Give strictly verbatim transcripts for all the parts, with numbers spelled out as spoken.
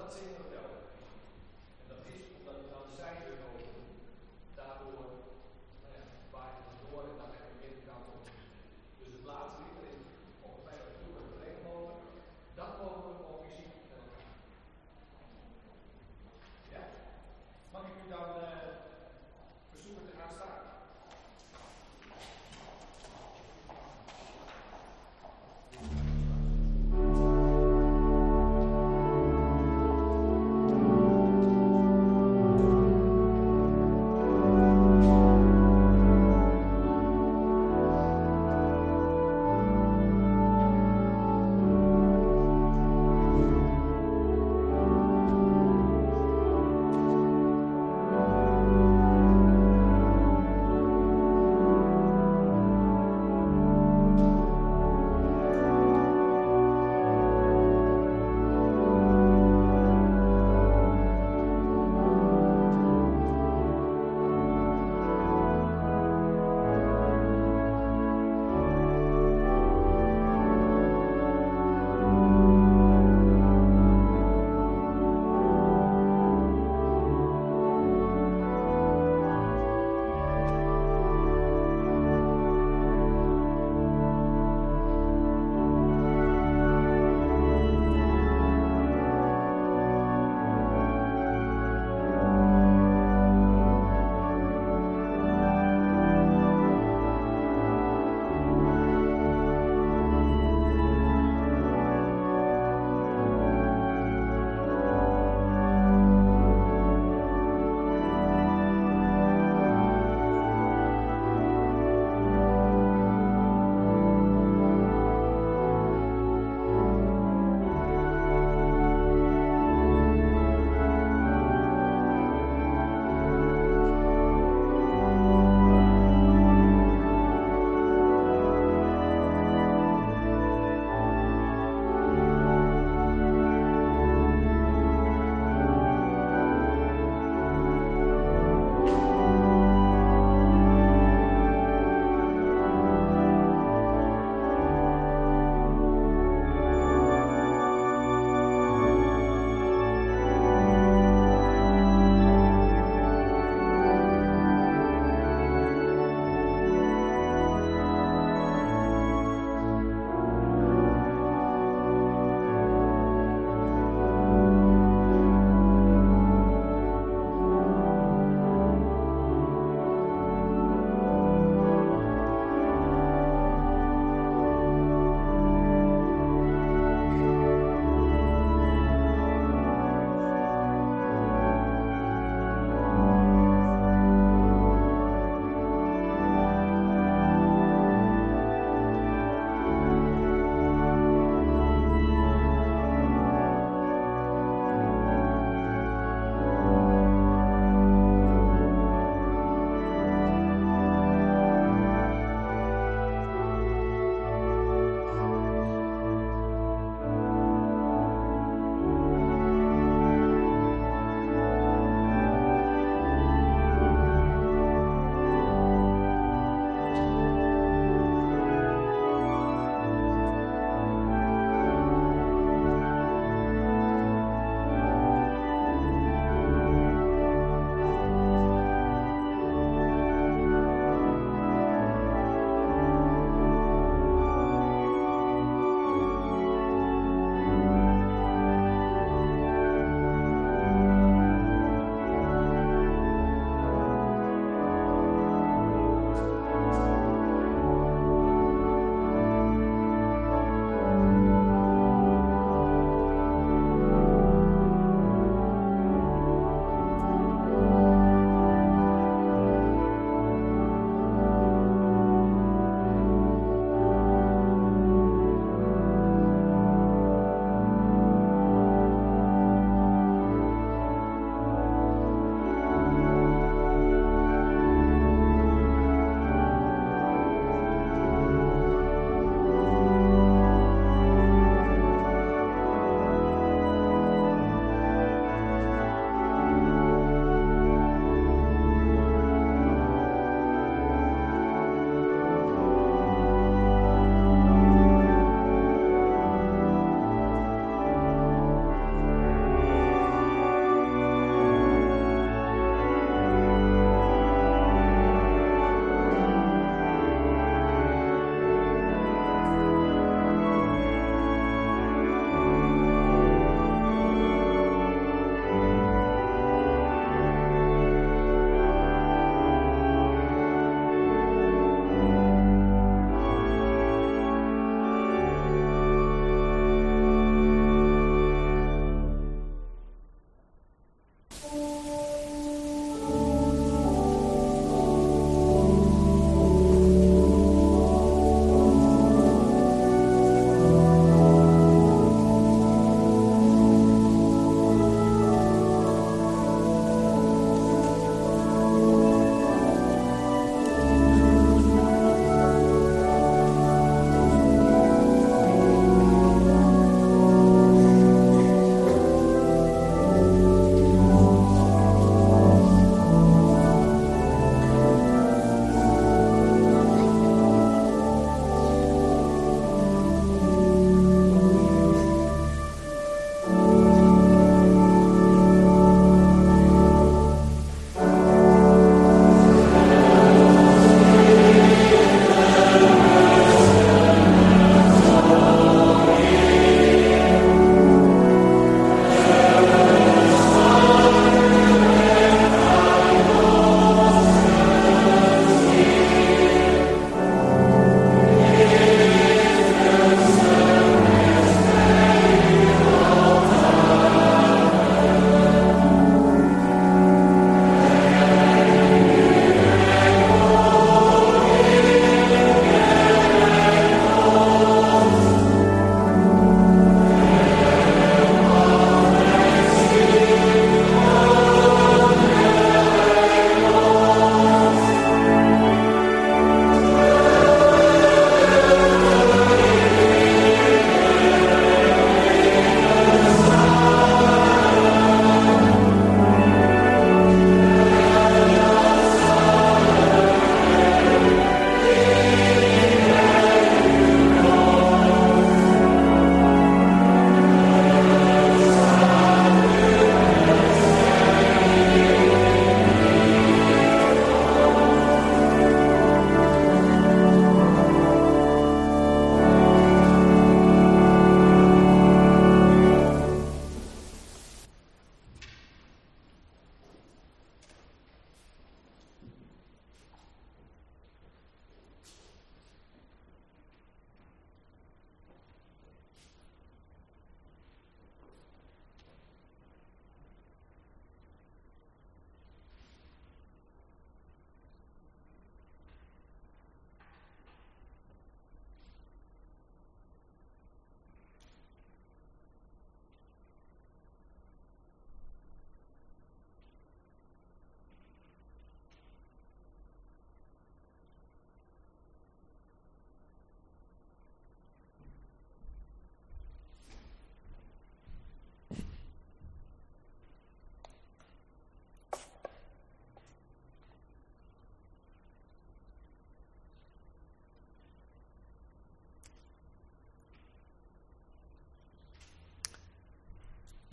dat zingen we wel. En dat is omdat we dan de zijdeur open doen. Daardoor nou ja, waaien we door en dan heb je de kant op. Dus het laatste lied erin, volgens mij dat we doen met de regenbogen, dat mogen we ook zien met elkaar. Ja? Mag ik u dan uh, verzoeken te gaan staan? Thank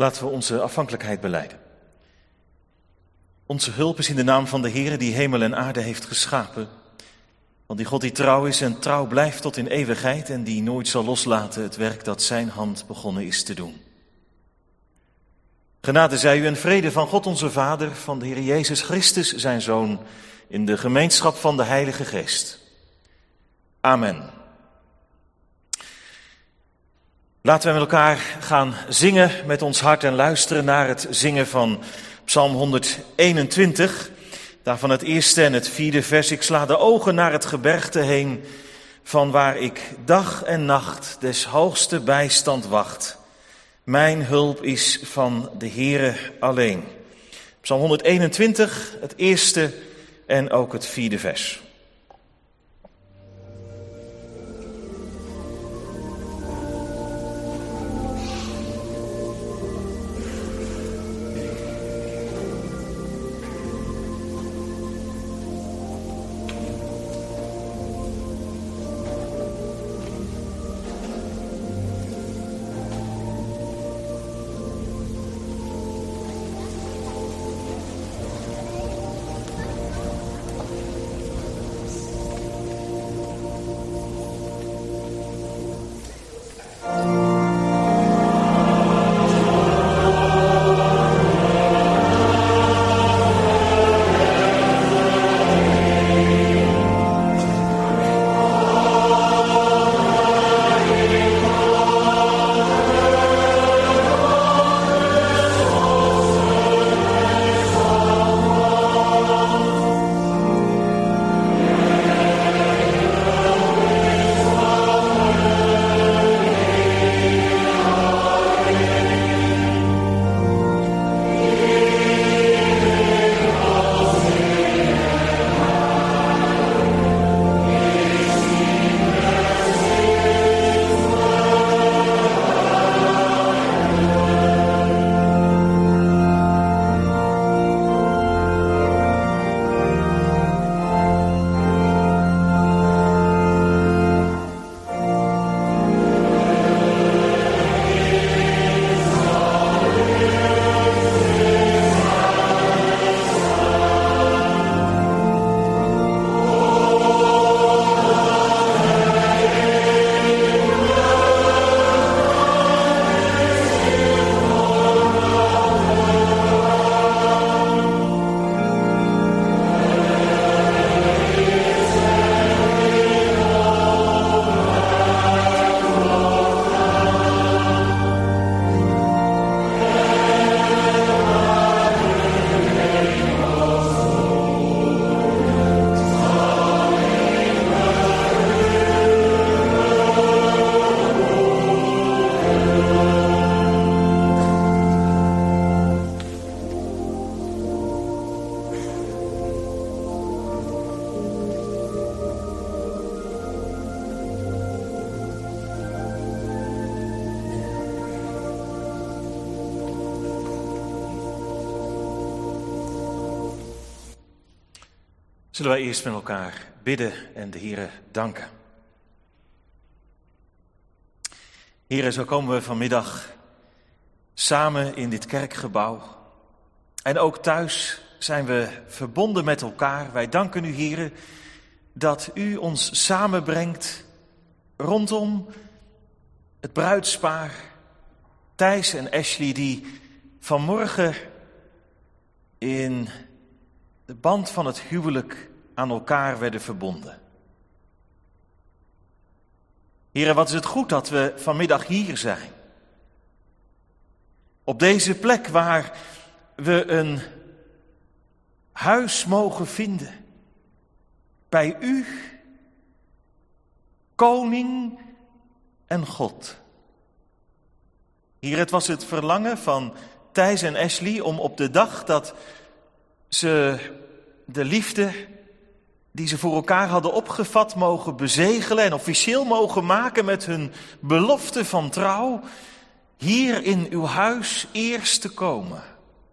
Laten we onze afhankelijkheid belijden. Onze hulp is in de naam van de Heere die hemel en aarde heeft geschapen. Want die God die trouw is en trouw blijft tot in eeuwigheid en die nooit zal loslaten het werk dat zijn hand begonnen is te doen. Genade zij u en vrede van God onze Vader, van de Heer Jezus Christus zijn Zoon, in de gemeenschap van de Heilige Geest. Amen. Laten we met elkaar gaan zingen met ons hart en luisteren naar het zingen van Psalm honderdeenentwintig. Daarvan het eerste en het vierde vers. Ik sla de ogen naar het gebergte heen, van waar ik dag en nacht des hoogste bijstand wacht. Mijn hulp is van de Heere alleen. Psalm honderdeenentwintig, het eerste en ook het vierde vers. Zullen wij eerst met elkaar bidden en de Heere danken. Heere, zo komen we vanmiddag samen in dit kerkgebouw. En ook thuis zijn we verbonden met elkaar. Wij danken u, Heere, dat u ons samenbrengt rondom het bruidspaar Thijs en Ashley, die vanmorgen in de band van het huwelijk aan elkaar werden verbonden. Heere, wat is het goed dat we vanmiddag hier zijn. Op deze plek waar we een huis mogen vinden. Bij u, koning en God. Hier, het was het verlangen van Thijs en Ashley om op de dag dat ze de liefde die ze voor elkaar hadden opgevat mogen bezegelen en officieel mogen maken met hun belofte van trouw, hier in uw huis eerst te komen.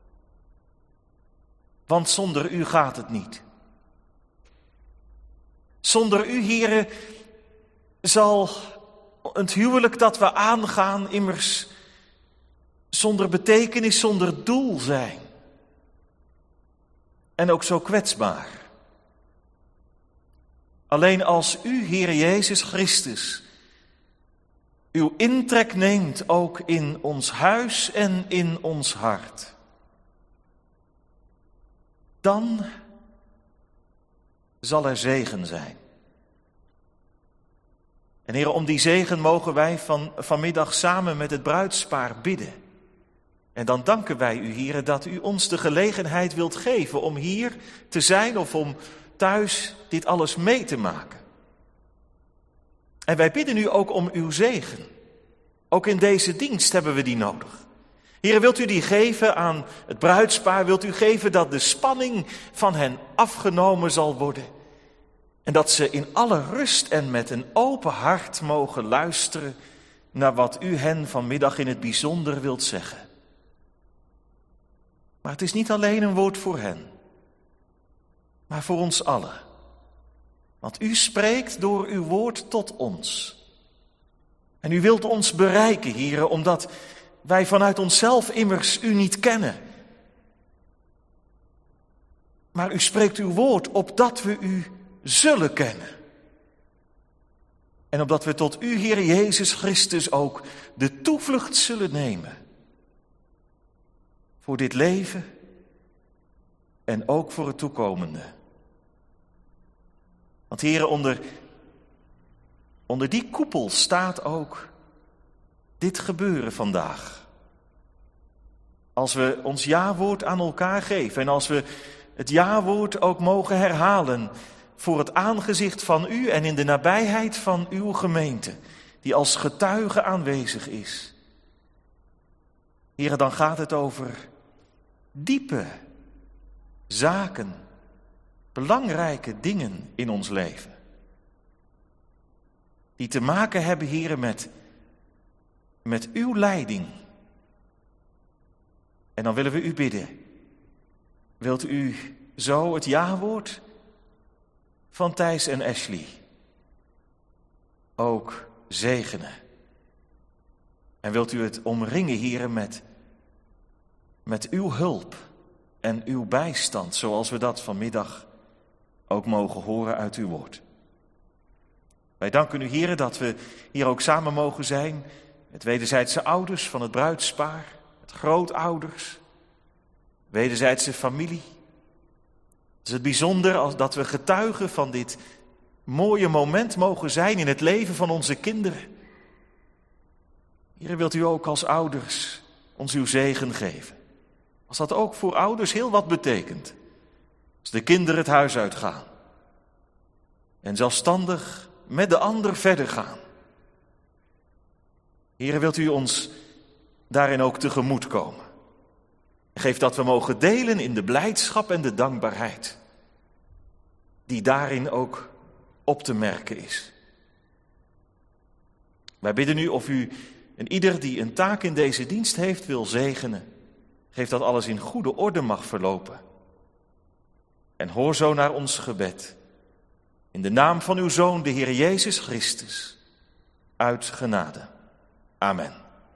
Want zonder u gaat het niet. Zonder u, Heere, zal het huwelijk dat we aangaan immers zonder betekenis, zonder doel zijn. En ook zo kwetsbaar. Alleen als u, Heer Jezus Christus, uw intrek neemt ook in ons huis en in ons hart, dan zal er zegen zijn. En Heer, om die zegen mogen wij van, vanmiddag samen met het bruidspaar bidden. En dan danken wij u, Heer, dat u ons de gelegenheid wilt geven om hier te zijn of om thuis dit alles mee te maken. En wij bidden u ook om uw zegen. Ook in deze dienst hebben we die nodig. Heer, wilt u die geven aan het bruidspaar? Wilt u geven dat de spanning van hen afgenomen zal worden? En dat ze in alle rust en met een open hart mogen luisteren naar wat u hen vanmiddag in het bijzonder wilt zeggen. Maar het is niet alleen een woord voor hen, maar voor ons allen. Want u spreekt door uw woord tot ons. En u wilt ons bereiken, Heere, omdat wij vanuit onszelf immers u niet kennen. Maar u spreekt uw woord opdat we u zullen kennen. En opdat we tot u, Heer Jezus Christus, ook de toevlucht zullen nemen. Voor dit leven en ook voor het toekomende. Want Heere, onder, onder die koepel staat ook dit gebeuren vandaag. Als we ons ja-woord aan elkaar geven en als we het ja-woord ook mogen herhalen voor het aangezicht van u en in de nabijheid van uw gemeente, die als getuige aanwezig is. Heere, dan gaat het over diepe zaken, belangrijke dingen in ons leven. Die te maken hebben, Heere, met, met uw leiding. En dan willen we u bidden. Wilt u zo het ja-woord van Thijs en Ashley ook zegenen? En wilt u het omringen, Heere, met, met uw hulp en uw bijstand, zoals we dat vanmiddag ook mogen horen uit uw woord. Wij danken u, Heere, dat we hier ook samen mogen zijn met wederzijdse ouders van het bruidspaar, met grootouders, wederzijdse familie. Het is het bijzonder als dat we getuigen van dit mooie moment mogen zijn in het leven van onze kinderen. Heere, wilt u ook als ouders ons uw zegen geven? Als dat ook voor ouders heel wat betekent. Als de kinderen het huis uitgaan. En zelfstandig met de ander verder gaan. Heere, wilt u ons daarin ook tegemoet komen? Geef dat we mogen delen in de blijdschap en de dankbaarheid. Die daarin ook op te merken is. Wij bidden u of u en ieder die een taak in deze dienst heeft wil zegenen. Geef dat alles in goede orde mag verlopen. En hoor zo naar ons gebed. In de naam van uw Zoon, de Heer Jezus Christus. Uit genade. Amen.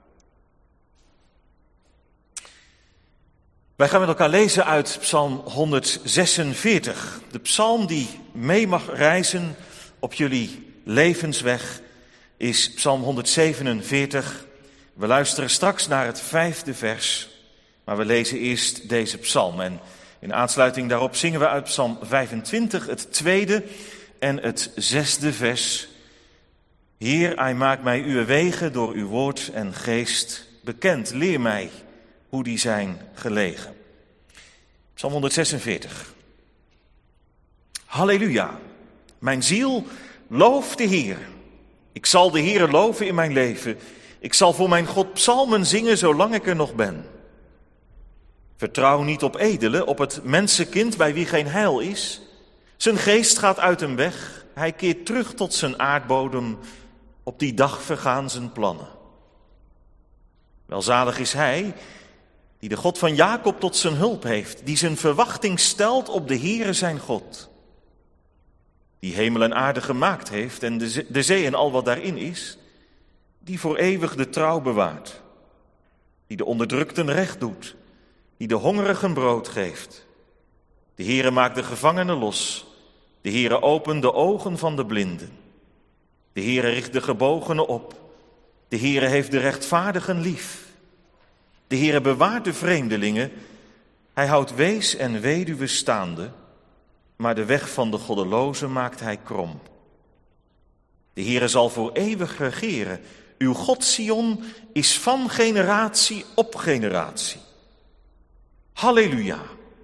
Wij gaan met elkaar lezen uit Psalm honderdzesenveertig. De psalm die mee mag reizen op jullie levensweg is Psalm honderdzevenenveertig. We luisteren straks naar het vijfde vers, maar we lezen eerst deze psalm. En in aansluiting daarop zingen we uit Psalm vijfentwintig het tweede en het zesde vers. Heer, hij maakt mij uw wegen door uw woord en geest bekend. Leer mij hoe die zijn gelegen. Psalm honderdzesenveertig. Halleluja, mijn ziel looft de Heer. Ik zal de Heere loven in mijn leven. Ik zal voor mijn God psalmen zingen zolang ik er nog ben. Vertrouw niet op edelen, op het mensenkind bij wie geen heil is. Zijn geest gaat uit hem weg. Hij keert terug tot zijn aardbodem. Op die dag vergaan zijn plannen. Welzalig is hij die de God van Jacob tot zijn hulp heeft, die zijn verwachting stelt op de Heere zijn God. Die hemel en aarde gemaakt heeft en de zee, de zee en al wat daarin is, die voor eeuwig de trouw bewaart. die de onderdrukten recht doet, die de hongerigen brood geeft. De Heere maakt de gevangenen los, de Heere opent de ogen van de blinden. De Heere richt de gebogenen op, de Heere heeft de rechtvaardigen lief. De Heere bewaart de vreemdelingen, hij houdt wees en weduwe staande, maar de weg van de goddelozen maakt hij krom. De Heere zal voor eeuwig regeren. Uw God Sion is van generatie op generatie. Halleluja.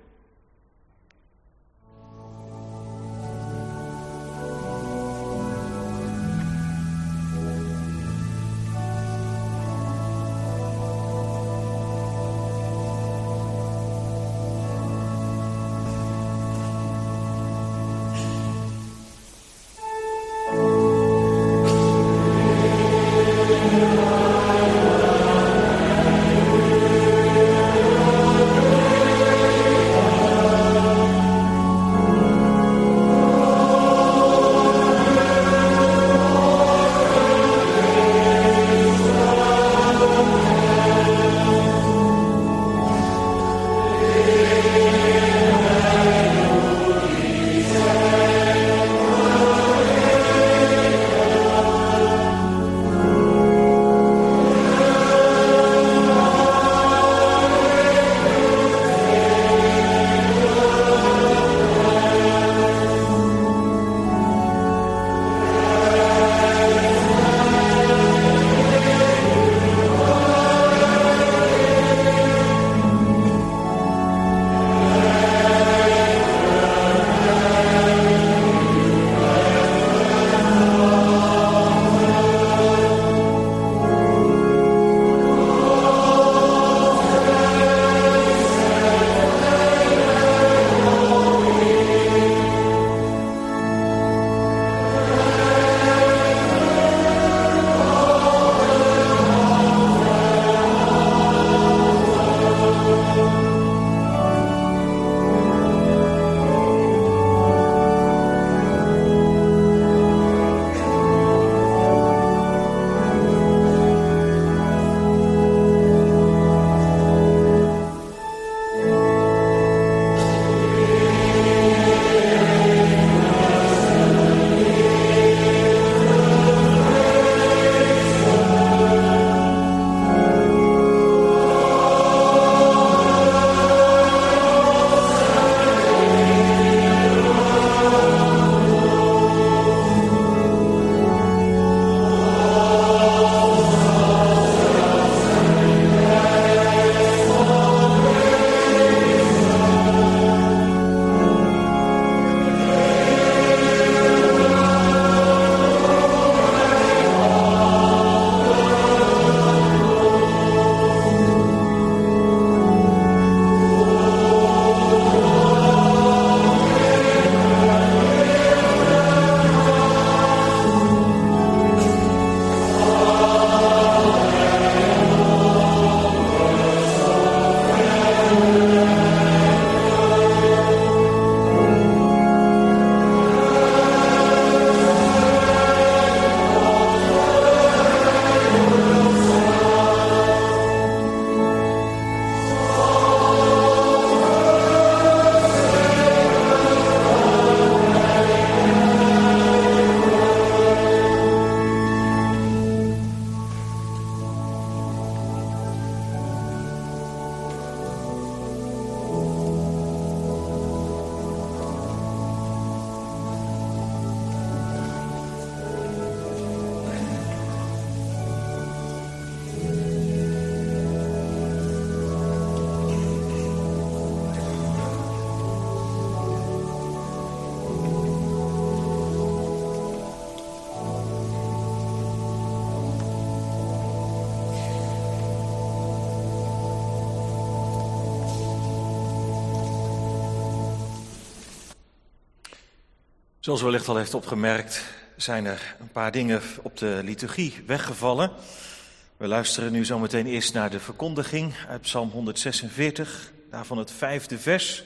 Zoals u wellicht al heeft opgemerkt, zijn er een paar dingen op de liturgie weggevallen. We luisteren nu zometeen eerst naar de verkondiging uit Psalm honderdzesenveertig, daarvan het vijfde vers.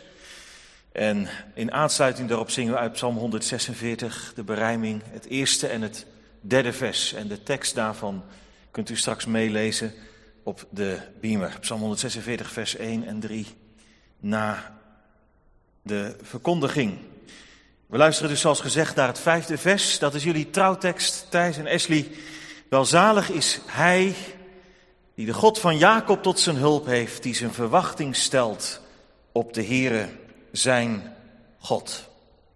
En in aansluiting daarop zingen we uit Psalm honderdzesenveertig de berijming, het eerste en het derde vers. En de tekst daarvan kunt u straks meelezen op de beamer. Psalm honderdzesenveertig, vers één en drie na de verkondiging. We luisteren dus zoals gezegd naar het vijfde vers. Dat is jullie trouwtekst, Thijs en Esli. Welzalig is hij die de God van Jacob tot zijn hulp heeft, die zijn verwachting stelt op de Heere zijn God.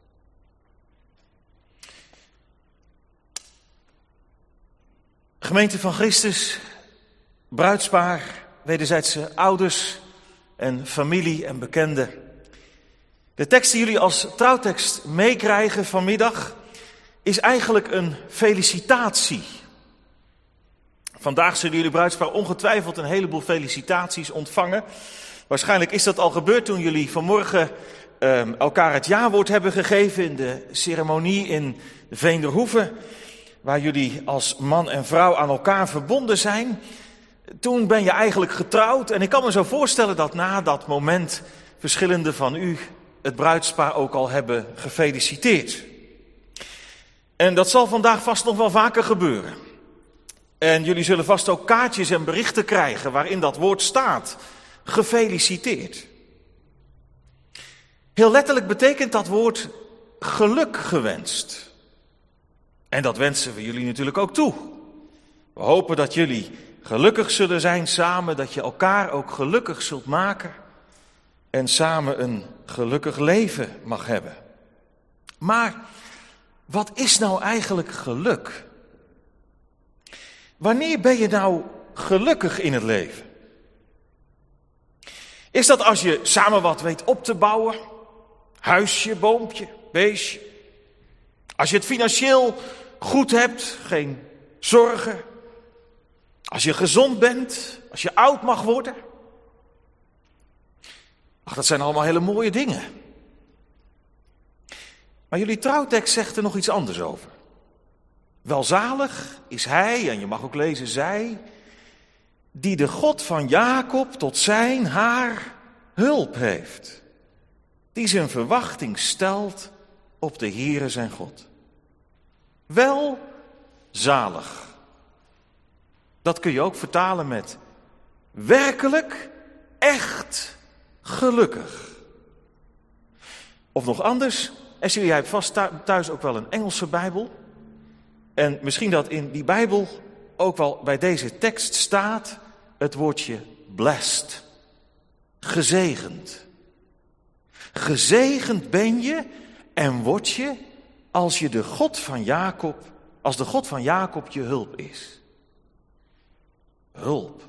Gemeente van Christus, bruidspaar, wederzijdse ouders en familie en bekenden. De tekst die jullie als trouwtekst meekrijgen vanmiddag is eigenlijk een felicitatie. Vandaag zullen jullie bruidspaar ongetwijfeld een heleboel felicitaties ontvangen. Waarschijnlijk is dat al gebeurd toen jullie vanmorgen uh, elkaar het jawoord hebben gegeven in de ceremonie in de Veenderhoeve, waar jullie als man en vrouw aan elkaar verbonden zijn. Toen ben je eigenlijk getrouwd en ik kan me zo voorstellen dat na dat moment verschillende van u het bruidspaar ook al hebben gefeliciteerd. En dat zal vandaag vast nog wel vaker gebeuren. En jullie zullen vast ook kaartjes en berichten krijgen waarin dat woord staat. Gefeliciteerd. Heel letterlijk betekent dat woord geluk gewenst. En dat wensen we jullie natuurlijk ook toe. We hopen dat jullie gelukkig zullen zijn samen, dat je elkaar ook gelukkig zult maken en samen een gelukkig leven mag hebben. Maar wat is nou eigenlijk geluk? Wanneer ben je nou gelukkig in het leven? Is dat als je samen wat weet op te bouwen? Huisje, boompje, beestje. Als je het financieel goed hebt, geen zorgen. Als je gezond bent, als je oud mag worden. Ach, dat zijn allemaal hele mooie dingen. Maar jullie trouwtekst zegt er nog iets anders over. Welzalig is hij, en je mag ook lezen zij, die de God van Jacob tot zijn, haar hulp heeft. Die zijn verwachting stelt op de Heere zijn God. Welzalig. Dat kun je ook vertalen met werkelijk, echt gelukkig. Of nog anders, en jij hebt vast thuis ook wel een Engelse Bijbel. En misschien dat in die Bijbel ook wel bij deze tekst staat het woordje blessed. Gezegend. Gezegend ben je en word je als je de God van Jacob, als de God van Jacob je hulp is. Hulp.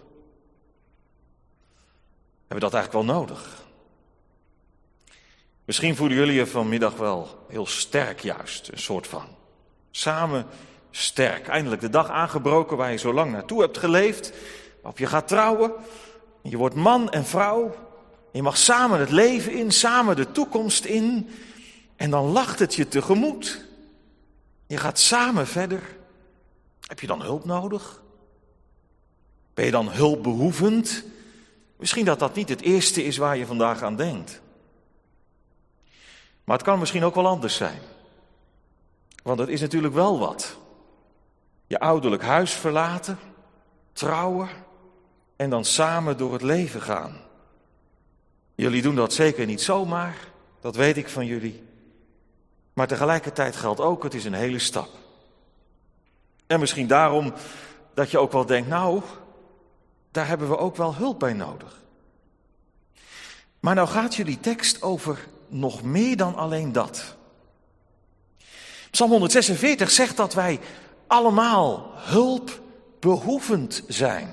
Hebben we dat eigenlijk wel nodig? Misschien voelen jullie je vanmiddag wel heel sterk juist, een soort van. Samen sterk. Eindelijk de dag aangebroken waar je zo lang naartoe hebt geleefd. Waarop je gaat trouwen. Je wordt man en vrouw. Je mag samen het leven in, samen de toekomst in. En dan lacht het je tegemoet. Je gaat samen verder. Heb je dan hulp nodig? Ben je dan hulpbehoevend? Misschien dat dat niet het eerste is waar je vandaag aan denkt. Maar het kan misschien ook wel anders zijn. Want het is natuurlijk wel wat. Je ouderlijk huis verlaten, trouwen en dan samen door het leven gaan. Jullie doen dat zeker niet zomaar, dat weet ik van jullie. Maar tegelijkertijd geldt ook, het is een hele stap. En misschien daarom dat je ook wel denkt, nou, daar hebben we ook wel hulp bij nodig. Maar nou gaat jullie tekst over nog meer dan alleen dat. Psalm honderdzesenveertig zegt dat wij allemaal hulpbehoevend zijn.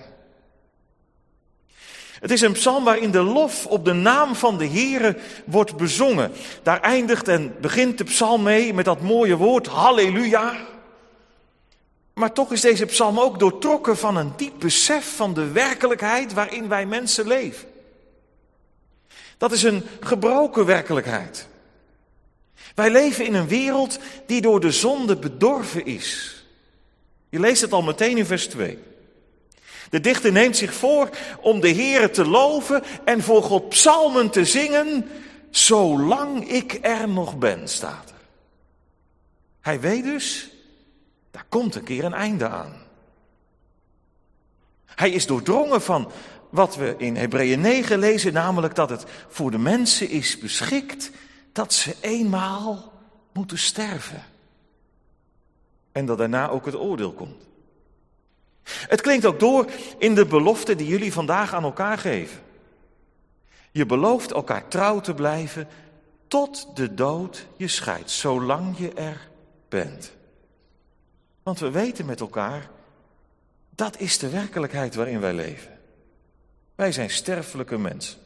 Het is een psalm waarin de lof op de naam van de Heere wordt bezongen. Daar eindigt en begint de psalm mee met dat mooie woord halleluja. Maar toch is deze psalm ook doortrokken van een diep besef van de werkelijkheid waarin wij mensen leven. Dat is een gebroken werkelijkheid. Wij leven in een wereld die door de zonde bedorven is. Je leest het al meteen in vers twee. De dichter neemt zich voor om de Heere te loven en voor God psalmen te zingen, zolang ik er nog ben, staat er. Hij weet dus, daar komt een keer een einde aan. Hij is doordrongen van wat we in Hebreeën negen lezen, namelijk dat het voor de mensen is beschikt dat ze eenmaal moeten sterven. En dat daarna ook het oordeel komt. Het klinkt ook door in de belofte die jullie vandaag aan elkaar geven. Je belooft elkaar trouw te blijven tot de dood je scheidt, zolang je er bent. Want we weten met elkaar, dat is de werkelijkheid waarin wij leven. Wij zijn sterfelijke mensen.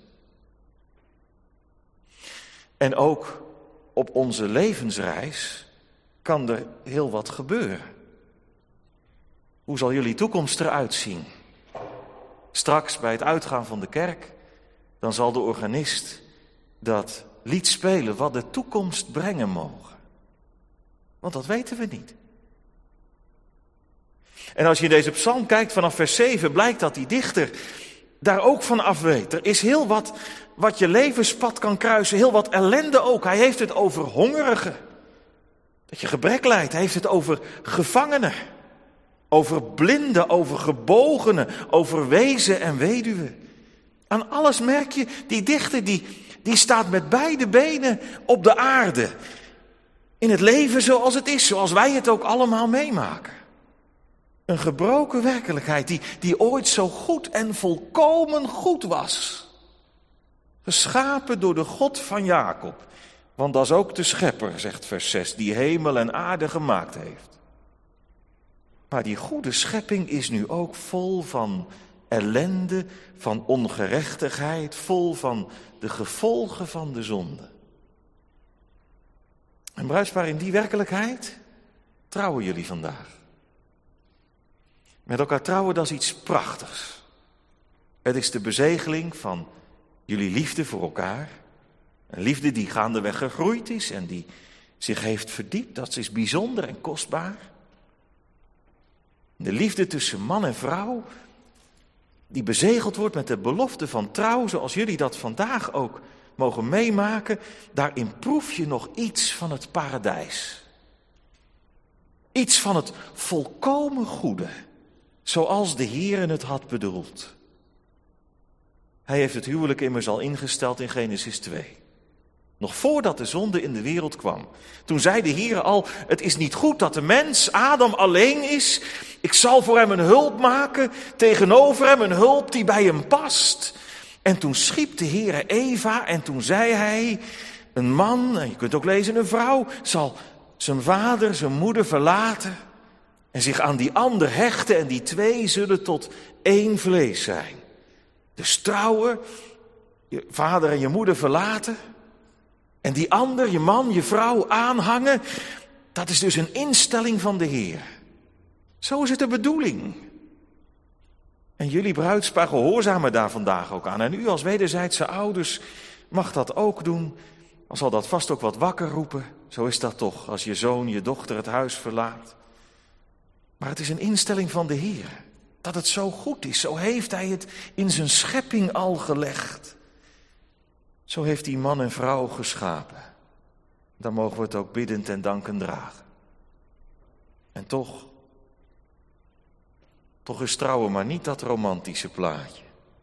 En ook op onze levensreis kan er heel wat gebeuren. Hoe zal jullie toekomst eruit zien? Straks bij het uitgaan van de kerk, dan zal de organist dat lied spelen wat de toekomst brengen mogen. Want dat weten we niet. En als je in deze psalm kijkt vanaf vers zeven, blijkt dat die dichter daar ook van af weet. Er is heel wat wat je levenspad kan kruisen, heel wat ellende ook. Hij heeft het over hongerigen, dat je gebrek lijdt. Hij heeft het over gevangenen, over blinden, over gebogenen, over wezen en weduwen. Aan alles merk je, die dichter die, die staat met beide benen op de aarde. In het leven zoals het is, zoals wij het ook allemaal meemaken. Een gebroken werkelijkheid die, die ooit zo goed en volkomen goed was. Geschapen door de God van Jacob. Want dat is ook de schepper, zegt vers zes, die hemel en aarde gemaakt heeft. Maar die goede schepping is nu ook vol van ellende, van ongerechtigheid, vol van de gevolgen van de zonde. En bruidspaar, in die werkelijkheid trouwen jullie vandaag. Met elkaar trouwen, dat is iets prachtigs. Het is de bezegeling van jullie liefde voor elkaar. Een liefde die gaandeweg gegroeid is en die zich heeft verdiept. Dat is bijzonder en kostbaar. De liefde tussen man en vrouw, die bezegeld wordt met de belofte van trouw, zoals jullie dat vandaag ook mogen meemaken. Daarin proef je nog iets van het paradijs. Iets van het volkomen goede. Zoals de Heere het had bedoeld. Hij heeft het huwelijk immers al ingesteld in Genesis twee. Nog voordat de zonde in de wereld kwam. Toen zei de Heere al, het is niet goed dat de mens, Adam, alleen is. Ik zal voor hem een hulp maken, tegenover hem een hulp die bij hem past. En toen schiep de Heere Eva en toen zei hij, een man, en je kunt ook lezen een vrouw, zal zijn vader, zijn moeder verlaten en zich aan die ander hechten en die twee zullen tot één vlees zijn. Dus trouwen, je vader en je moeder verlaten en die ander, je man, je vrouw aanhangen, dat is dus een instelling van de Heer. Zo is het de bedoeling. En jullie bruidspaar gehoorzamen daar vandaag ook aan. En u als wederzijdse ouders mag dat ook doen. Dan zal dat vast ook wat wakker roepen. Zo is dat toch, als je zoon, je dochter het huis verlaat. Maar het is een instelling van de Heer. Dat het zo goed is, zo heeft hij het in zijn schepping al gelegd. Zo heeft hij man en vrouw geschapen. Dan mogen we het ook biddend en dankend dragen. En toch, toch is trouwen maar niet dat romantische plaatje.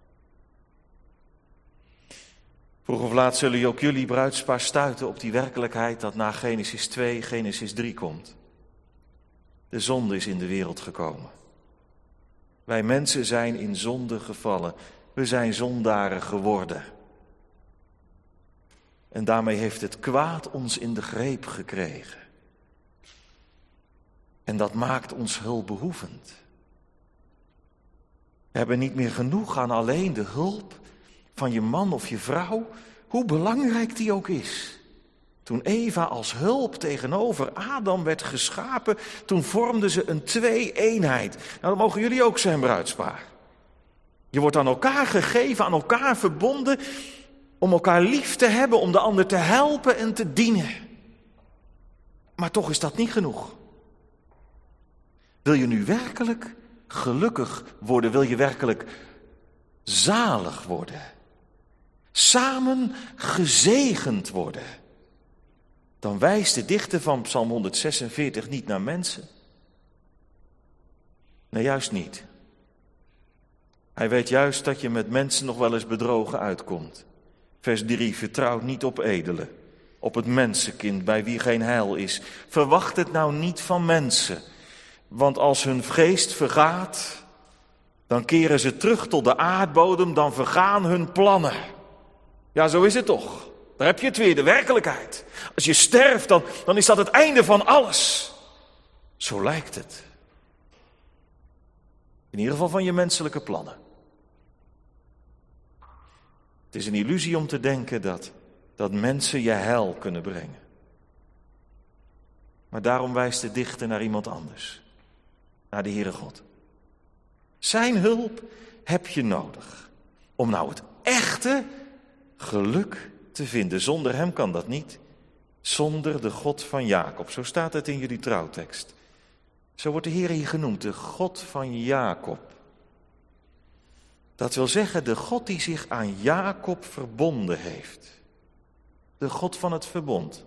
Vroeg of laat zullen ook jullie bruidspaar stuiten op die werkelijkheid dat na Genesis twee, Genesis drie komt. De zonde is in de wereld gekomen. Wij mensen zijn in zonde gevallen. We zijn zondaren geworden. En daarmee heeft het kwaad ons in de greep gekregen. En dat maakt ons hulpbehoevend. We hebben niet meer genoeg aan alleen de hulp van je man of je vrouw, hoe belangrijk die ook is. Toen Eva als hulp tegenover Adam werd geschapen, toen vormden ze een twee-eenheid. Nou, dat mogen jullie ook zijn, bruidspaar. Je wordt aan elkaar gegeven, aan elkaar verbonden, om elkaar lief te hebben, om de ander te helpen en te dienen. Maar toch is dat niet genoeg. Wil je nu werkelijk gelukkig worden, wil je werkelijk zalig worden, samen gezegend worden, dan wijst de dichter van Psalm honderdzesenveertig niet naar mensen. Nee, juist niet. Hij weet juist dat je met mensen nog wel eens bedrogen uitkomt. Vers drie, vertrouw niet op edelen, op het mensenkind bij wie geen heil is. Verwacht het nou niet van mensen, want als hun geest vergaat, dan keren ze terug tot de aardbodem, dan vergaan hun plannen. Ja, zo is het toch. Daar heb je het weer, de werkelijkheid. Als je sterft, dan, dan is dat het einde van alles. Zo lijkt het. In ieder geval van je menselijke plannen. Het is een illusie om te denken dat, dat mensen je heil kunnen brengen. Maar daarom wijst de dichter naar iemand anders. Naar de Heere God. Zijn hulp heb je nodig. Om nou het echte geluk te vinden. Zonder hem kan dat niet. Zonder de God van Jacob. Zo staat het in jullie trouwtekst. Zo wordt de Heer hier genoemd. De God van Jacob. Dat wil zeggen de God die zich aan Jacob verbonden heeft. De God van het verbond.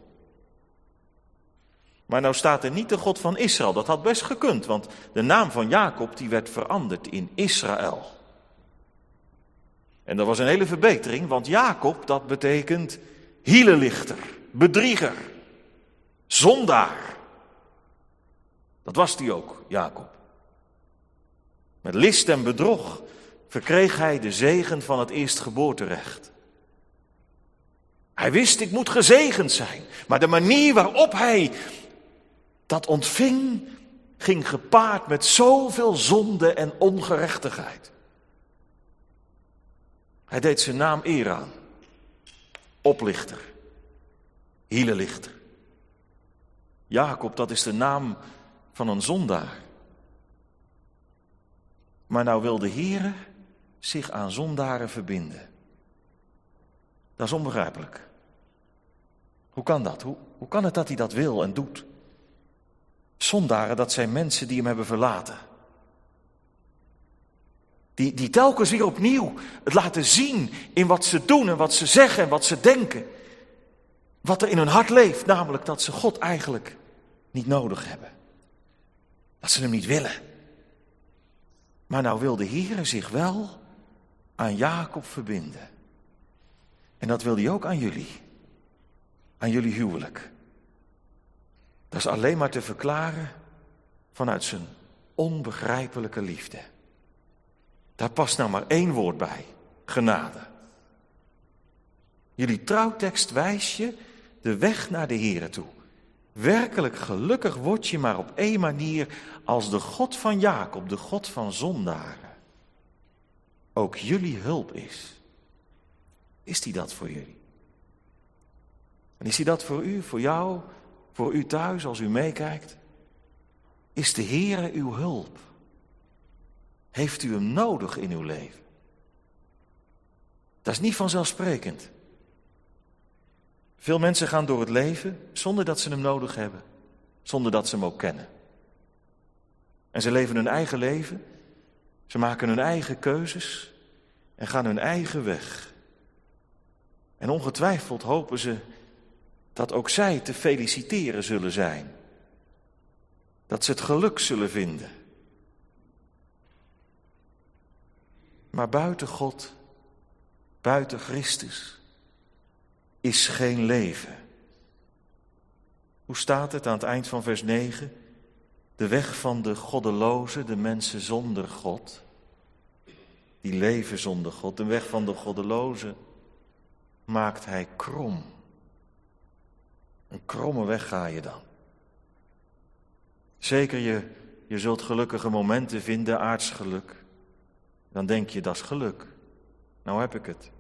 Maar nou staat er niet de God van Israël. Dat had best gekund, want de naam van Jacob die werd veranderd in Israël. En dat was een hele verbetering, want Jacob dat betekent hielenlichter, bedrieger, zondaar. Dat was hij ook, Jacob. Met list en bedrog verkreeg hij de zegen van het eerstgeboorterecht. Hij wist, ik moet gezegend zijn. Maar de manier waarop hij dat ontving, ging gepaard met zoveel zonde en ongerechtigheid. Hij deed zijn naam eer aan. Oplichter. Hielenlichter. Jacob, dat is de naam van een zondaar. Maar nou wil de Heere zich aan zondaren verbinden. Dat is onbegrijpelijk. Hoe kan dat? Hoe, hoe kan het dat hij dat wil en doet? Zondaren, dat zijn mensen die hem hebben verlaten. Die, die telkens weer opnieuw het laten zien in wat ze doen en wat ze zeggen en wat ze denken. Wat er in hun hart leeft, namelijk dat ze God eigenlijk niet nodig hebben. Dat ze hem niet willen. Maar nou wil de Heere zich wel aan Jacob verbinden. En dat wil hij ook aan jullie. Aan jullie huwelijk. Dat is alleen maar te verklaren vanuit zijn onbegrijpelijke liefde. Daar past nou maar één woord bij. Genade. Jullie trouwtekst wijst je de weg naar de Heere toe. Werkelijk gelukkig word je maar op één manier als de God van Jacob, de God van zondaren. Ook jullie hulp is. Is die dat voor jullie? En is die dat voor u, voor jou, voor u thuis als u meekijkt? Is de Heere uw hulp? Heeft u hem nodig in uw leven? Dat is niet vanzelfsprekend. Veel mensen gaan door het leven zonder dat ze hem nodig hebben. Zonder dat ze hem ook kennen. En ze leven hun eigen leven. Ze maken hun eigen keuzes. En gaan hun eigen weg. En ongetwijfeld hopen ze dat ook zij te feliciteren zullen zijn. Dat ze het geluk zullen vinden. Maar buiten God, buiten Christus, is geen leven. Hoe staat het aan het eind van vers negen? De weg van de goddelozen, de mensen zonder God, die leven zonder God, de weg van de goddelozen maakt hij krom. Een kromme weg ga je dan. Zeker, je, je zult gelukkige momenten vinden, aardsgeluk. Dan denk je, dat is geluk. Nou heb ik het.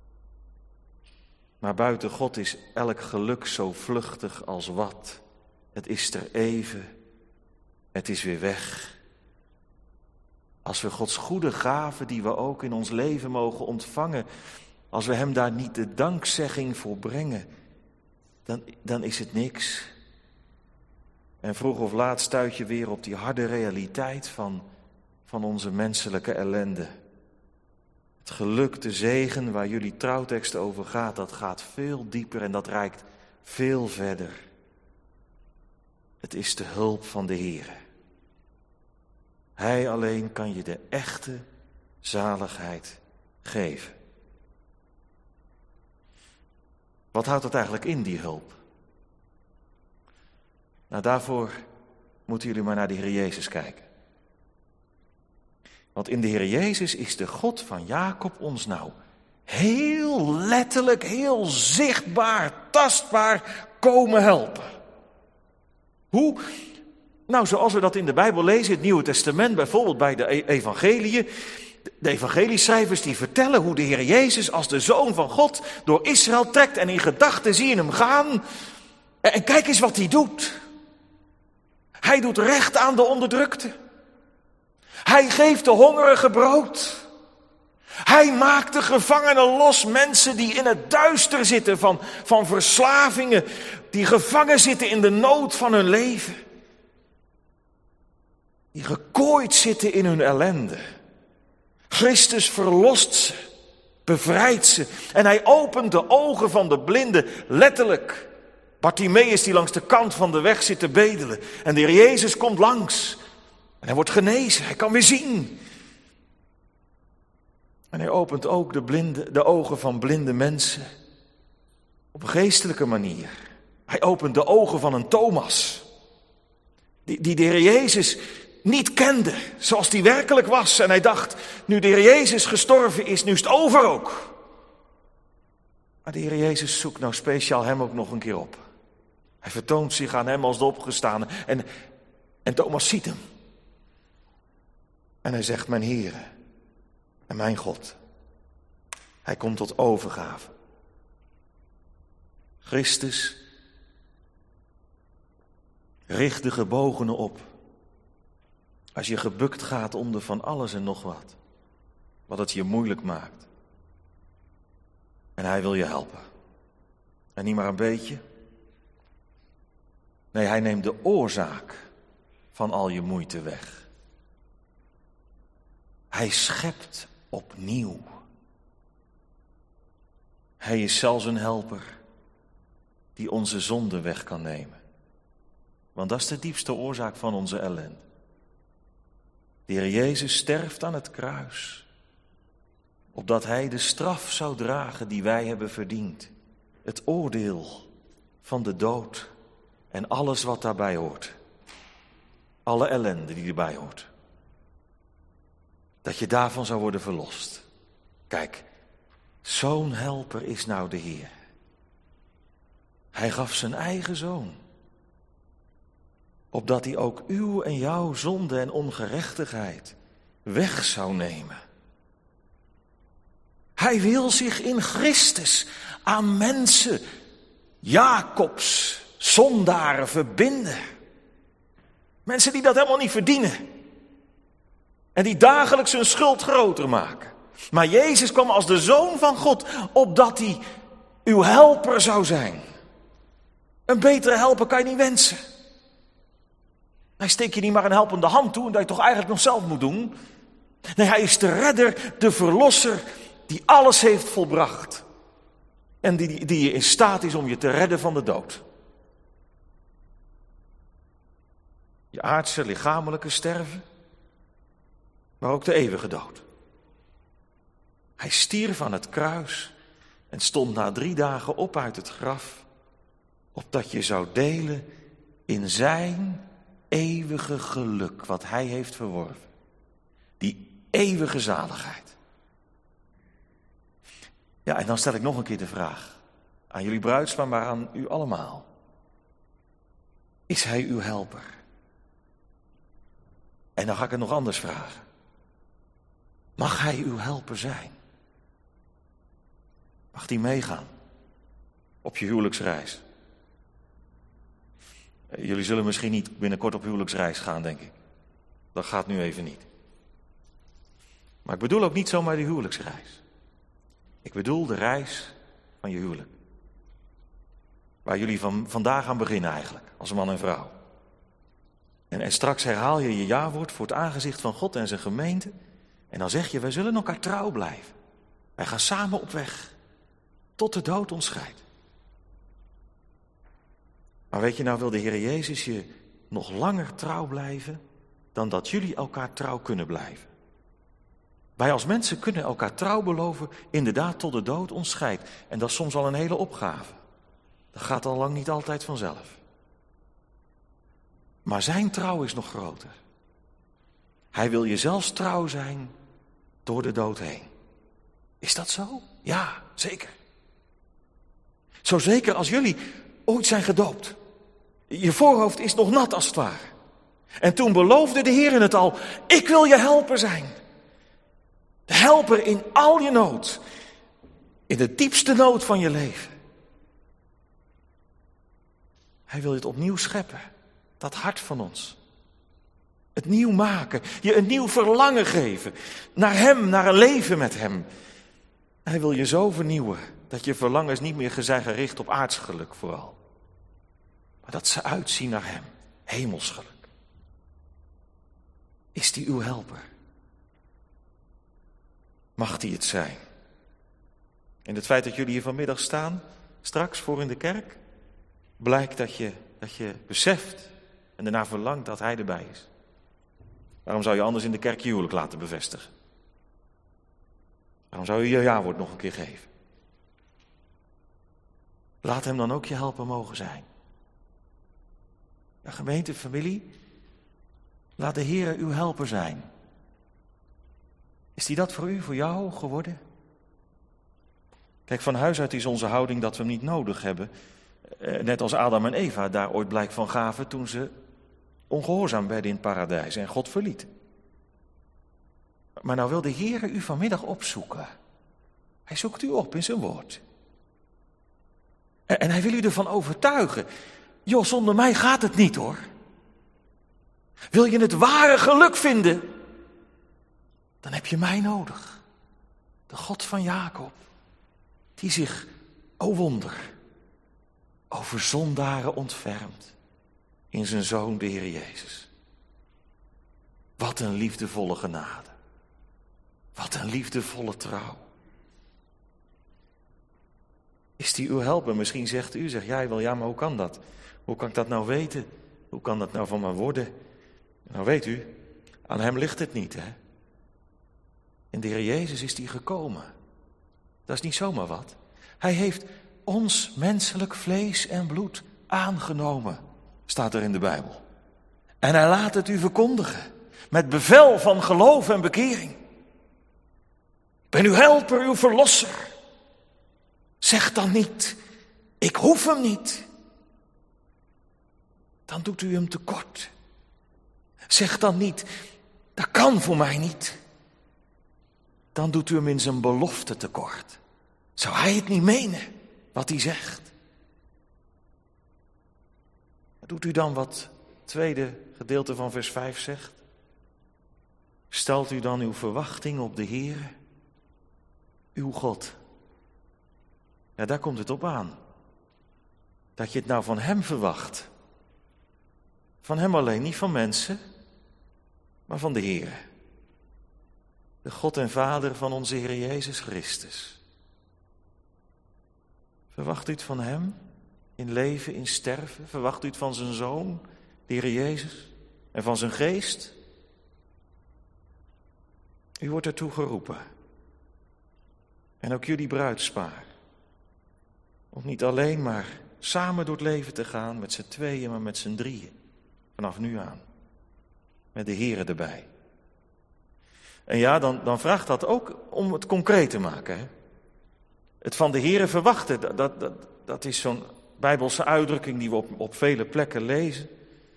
Maar buiten God is elk geluk zo vluchtig als wat. Het is er even. Het is weer weg. Als we Gods goede gaven die we ook in ons leven mogen ontvangen, als we hem daar niet de dankzegging voor brengen, dan, dan is het niks. En vroeg of laat stuit je weer op die harde realiteit van, van onze menselijke ellende. Het geluk, de zegen waar jullie trouwtekst over gaat, dat gaat veel dieper en dat reikt veel verder. Het is de hulp van de Heere. Hij alleen kan je de echte zaligheid geven. Wat houdt dat eigenlijk in, die hulp? Nou, daarvoor moeten jullie maar naar de Heer Jezus kijken. Want in de Heer Jezus is de God van Jacob ons nou heel letterlijk, heel zichtbaar, tastbaar komen helpen. Hoe? Nou, zoals we dat in de Bijbel lezen, in het Nieuwe Testament, bijvoorbeeld bij de evangeliën. De evangelieschrijvers die vertellen hoe de Heer Jezus als de Zoon van God door Israël trekt en in gedachten zie je hem gaan. En kijk eens wat hij doet. Hij doet recht aan de onderdrukte. Hij geeft de hongerige brood. Hij maakt de gevangenen los, mensen die in het duister zitten van, van verslavingen, die gevangen zitten in de nood van hun leven. Die gekooid zitten in hun ellende. Christus verlost ze, bevrijdt ze en hij opent de ogen van de blinden, letterlijk. Bartimeus die langs de kant van de weg zit te bedelen en de Heer Jezus komt langs en hij wordt genezen, hij kan weer zien. En hij opent ook de, blinde, de ogen van blinde mensen op een geestelijke manier. Hij opent de ogen van een Thomas, die, die de Heer Jezus niet kende, zoals die werkelijk was. En hij dacht, nu de Heer Jezus gestorven is, nu is het over ook. Maar de Heer Jezus zoekt nou speciaal hem ook nog een keer op. Hij vertoont zich aan hem als de opgestane. En, en Thomas ziet hem. En hij zegt, mijn Heere en mijn God. Hij komt tot overgave. Christus richt de gebogenen op. Als je gebukt gaat onder van alles en nog wat. Wat het je moeilijk maakt. En hij wil je helpen. En niet maar een beetje. Nee, hij neemt de oorzaak van al je moeite weg. Hij schept opnieuw. Hij is zelfs een helper die onze zonde weg kan nemen. Want dat is de diepste oorzaak van onze ellende. De Heer Jezus sterft aan het kruis, opdat hij de straf zou dragen die wij hebben verdiend. Het oordeel van de dood en alles wat daarbij hoort. Alle ellende die erbij hoort. Dat je daarvan zou worden verlost. Kijk, zo'n helper is nou de Heer. Hij gaf zijn eigen zoon. Opdat hij ook uw en jouw zonde en ongerechtigheid weg zou nemen. Hij wil zich in Christus aan mensen, Jacobs, zondaren verbinden. Mensen die dat helemaal niet verdienen. En die dagelijks hun schuld groter maken. Maar Jezus kwam als de Zoon van God, opdat hij uw helper zou zijn. Een betere helper kan je niet wensen. Hij steekt je niet maar een helpende hand toe en dat je toch eigenlijk nog zelf moet doen. Nee, hij is de redder, de verlosser die alles heeft volbracht. En die, die in staat is om je te redden van de dood. Je aardse, lichamelijke sterven, maar ook de eeuwige dood. Hij stierf aan het kruis en stond na drie dagen op uit het graf, opdat je zou delen in zijn eeuwige geluk, wat hij heeft verworven. Die eeuwige zaligheid. Ja, en dan stel ik nog een keer de vraag aan jullie bruidspaar, maar aan u allemaal. Is hij uw helper? En dan ga ik het nog anders vragen. Mag hij uw helper zijn? Mag hij meegaan op je huwelijksreis? Jullie zullen misschien niet binnenkort op huwelijksreis gaan, denk ik. Dat gaat nu even niet. Maar ik bedoel ook niet zomaar die huwelijksreis. Ik bedoel de reis van je huwelijk. Waar jullie van, vandaag aan beginnen eigenlijk, als man en vrouw. En, en straks herhaal je je jawoord voor het aangezicht van God en zijn gemeente. En dan zeg je, wij zullen elkaar trouw blijven. Wij gaan samen op weg, tot de dood ons scheidt. Maar weet je, nou wil de Heer Jezus je nog langer trouw blijven dan dat jullie elkaar trouw kunnen blijven. Wij als mensen kunnen elkaar trouw beloven, inderdaad tot de dood ons scheidt. En dat is soms al een hele opgave. Dat gaat al lang niet altijd vanzelf. Maar zijn trouw is nog groter. Hij wil je zelfs trouw zijn door de dood heen. Is dat zo? Ja, zeker. Zo zeker als jullie ooit zijn gedoopt. Je voorhoofd is nog nat als het ware. En toen beloofde de Heer het al, ik wil je helper zijn. De helper in al je nood. In de diepste nood van je leven. Hij wil je het opnieuw scheppen. Dat hart van ons. Het nieuw maken. Je een nieuw verlangen geven. Naar hem, naar een leven met hem. Hij wil je zo vernieuwen. Dat je verlangens niet meer zijn gericht op aards geluk vooral. Maar dat ze uitzien naar hem. Hemels geluk. Is die uw helper? Mag die het zijn? En het feit dat jullie hier vanmiddag staan, straks voor in de kerk, blijkt dat je, dat je beseft en daarna verlangt dat hij erbij is. Waarom zou je anders in de kerk je huwelijk laten bevestigen? Waarom zou je je ja-woord nog een keer geven? Laat hem dan ook je helper mogen zijn. Ja, gemeente, familie, laat de Heer uw helper zijn. Is die dat voor u, voor jou geworden? Kijk, van huis uit is onze houding dat we hem niet nodig hebben. Net als Adam en Eva daar ooit blijk van gaven toen ze ongehoorzaam werden in het paradijs en God verlieten. Maar nou wil de Heer u vanmiddag opzoeken. Hij zoekt u op in zijn woord. En hij wil u ervan overtuigen. Joh, zonder mij gaat het niet hoor. Wil je het ware geluk vinden? Dan heb je mij nodig. De God van Jacob. Die zich, o wonder, over zondaren ontfermt. In zijn Zoon de Heer Jezus. Wat een liefdevolle genade. Wat een liefdevolle trouw. Is die uw helper? Misschien zegt u, zegt jij wel, ja, maar hoe kan dat? Hoe kan ik dat nou weten? Hoe kan dat nou van me worden? Nou weet u, aan hem ligt het niet, hè? In de Heer Jezus is die gekomen. Dat is niet zomaar wat. Hij heeft ons menselijk vlees en bloed aangenomen, staat er in de Bijbel. En hij laat het u verkondigen, met bevel van geloof en bekering. Ik ben uw helper, uw verlosser. Zeg dan niet, ik hoef hem niet. Dan doet u hem tekort. Zeg dan niet, dat kan voor mij niet. Dan doet u hem in zijn belofte tekort. Zou hij het niet menen, wat hij zegt? Doet u dan wat het tweede gedeelte van vers vijf zegt? Stelt u dan uw verwachting op de Heere, uw God. Ja, daar komt het op aan. Dat je het nou van hem verwacht. Van hem alleen, niet van mensen, maar van de Heere. De God en Vader van onze Heer Jezus Christus. Verwacht u het van hem? In leven, in sterven? Verwacht u het van zijn Zoon, de Heer Jezus? En van zijn geest? U wordt ertoe geroepen. En ook jullie bruidspaar. Om niet alleen maar samen door het leven te gaan, met z'n tweeën, maar met z'n drieën. Vanaf nu aan. Met de Heere erbij. En ja, dan, dan vraagt dat ook om het concreet te maken. Hè? Het van de Heere verwachten, dat, dat, dat, dat is zo'n Bijbelse uitdrukking die we op, op vele plekken lezen.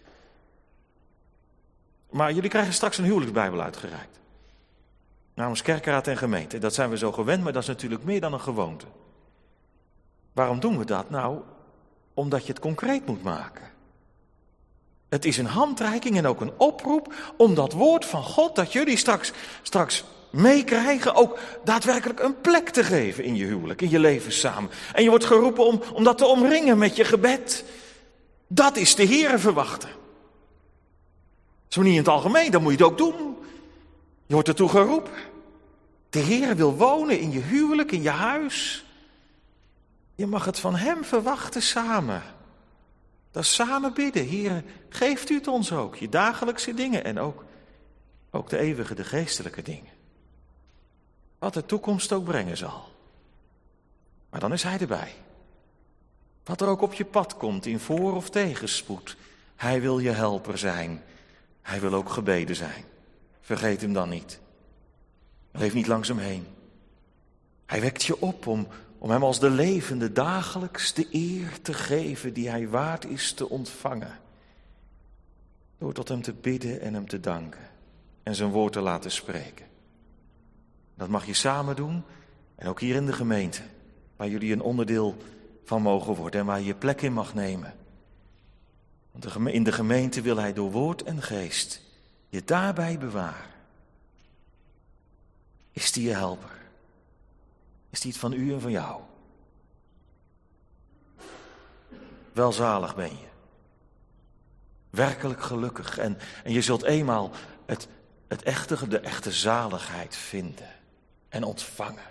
Maar jullie krijgen straks een huwelijksbijbel uitgereikt. Namens kerkraad en gemeente. Dat zijn we zo gewend, maar dat is natuurlijk meer dan een gewoonte. Waarom doen we dat? Nou, omdat je het concreet moet maken. Het is een handreiking en ook een oproep om dat woord van God dat jullie straks, straks meekrijgen ook daadwerkelijk een plek te geven in je huwelijk, in je leven samen. En je wordt geroepen om, om dat te omringen met je gebed. Dat is de Heere verwachten. Zo niet in het algemeen, dan moet je het ook doen. Je wordt ertoe geroepen. De Heere wil wonen in je huwelijk, in je huis. Je mag het van hem verwachten samen. Dat is samen bidden. Heere, geeft u het ons ook. Je dagelijkse dingen en ook, ook de eeuwige, de geestelijke dingen. wat de toekomst ook brengen zal. Maar dan is hij erbij. Wat er ook op je pad komt, in voor- of tegenspoed, hij wil je helper zijn. Hij wil ook gebeden zijn. Vergeet hem dan niet. Leef niet langs hem heen. Hij wekt je op om, om hem als de levende dagelijks de eer te geven die hij waard is te ontvangen. Door tot hem te bidden en hem te danken en zijn woord te laten spreken. Dat mag je samen doen en ook hier in de gemeente, waar jullie een onderdeel van mogen worden en waar je je plek in mag nemen. Want in de gemeente wil hij door woord en geest je daarbij bewaren. Is die je helper? Is die het van u en van jou? Welzalig ben je. Werkelijk gelukkig. En, en je zult eenmaal het, het echte, de echte zaligheid vinden en ontvangen.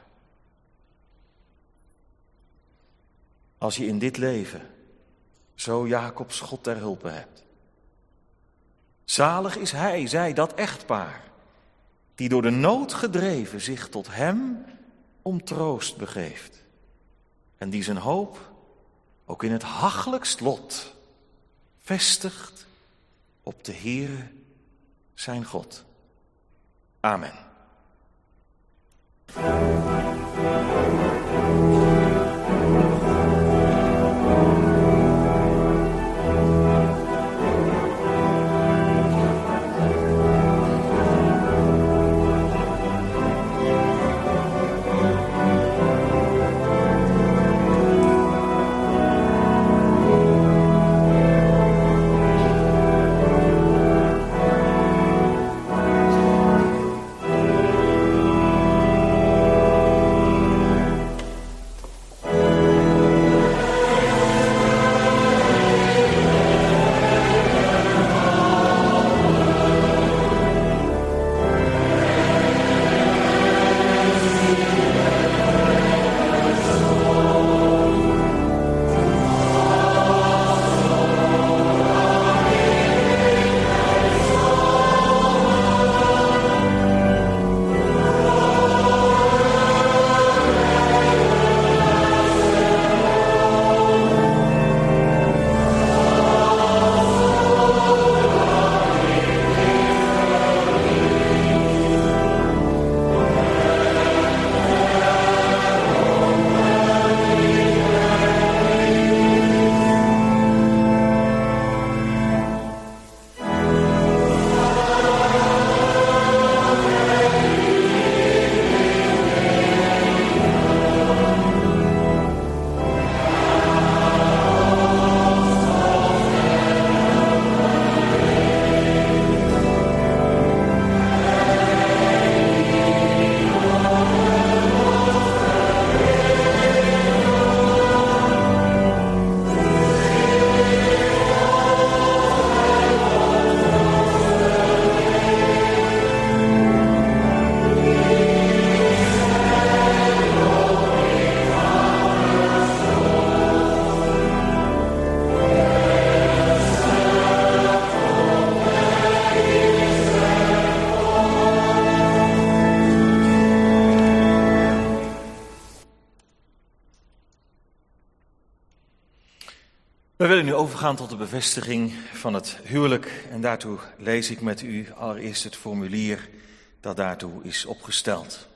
Als je in dit leven zo Jacobs God ter hulpe hebt. Zalig is hij, zij, dat echtpaar, die door de nood gedreven zich tot hem om troost begeeft. En die zijn hoop ook in het hachelijkst lot vestigt op de Heere zijn God. Amen. We willen nu overgaan tot de bevestiging van het huwelijk en daartoe lees ik met u allereerst het formulier dat daartoe is opgesteld.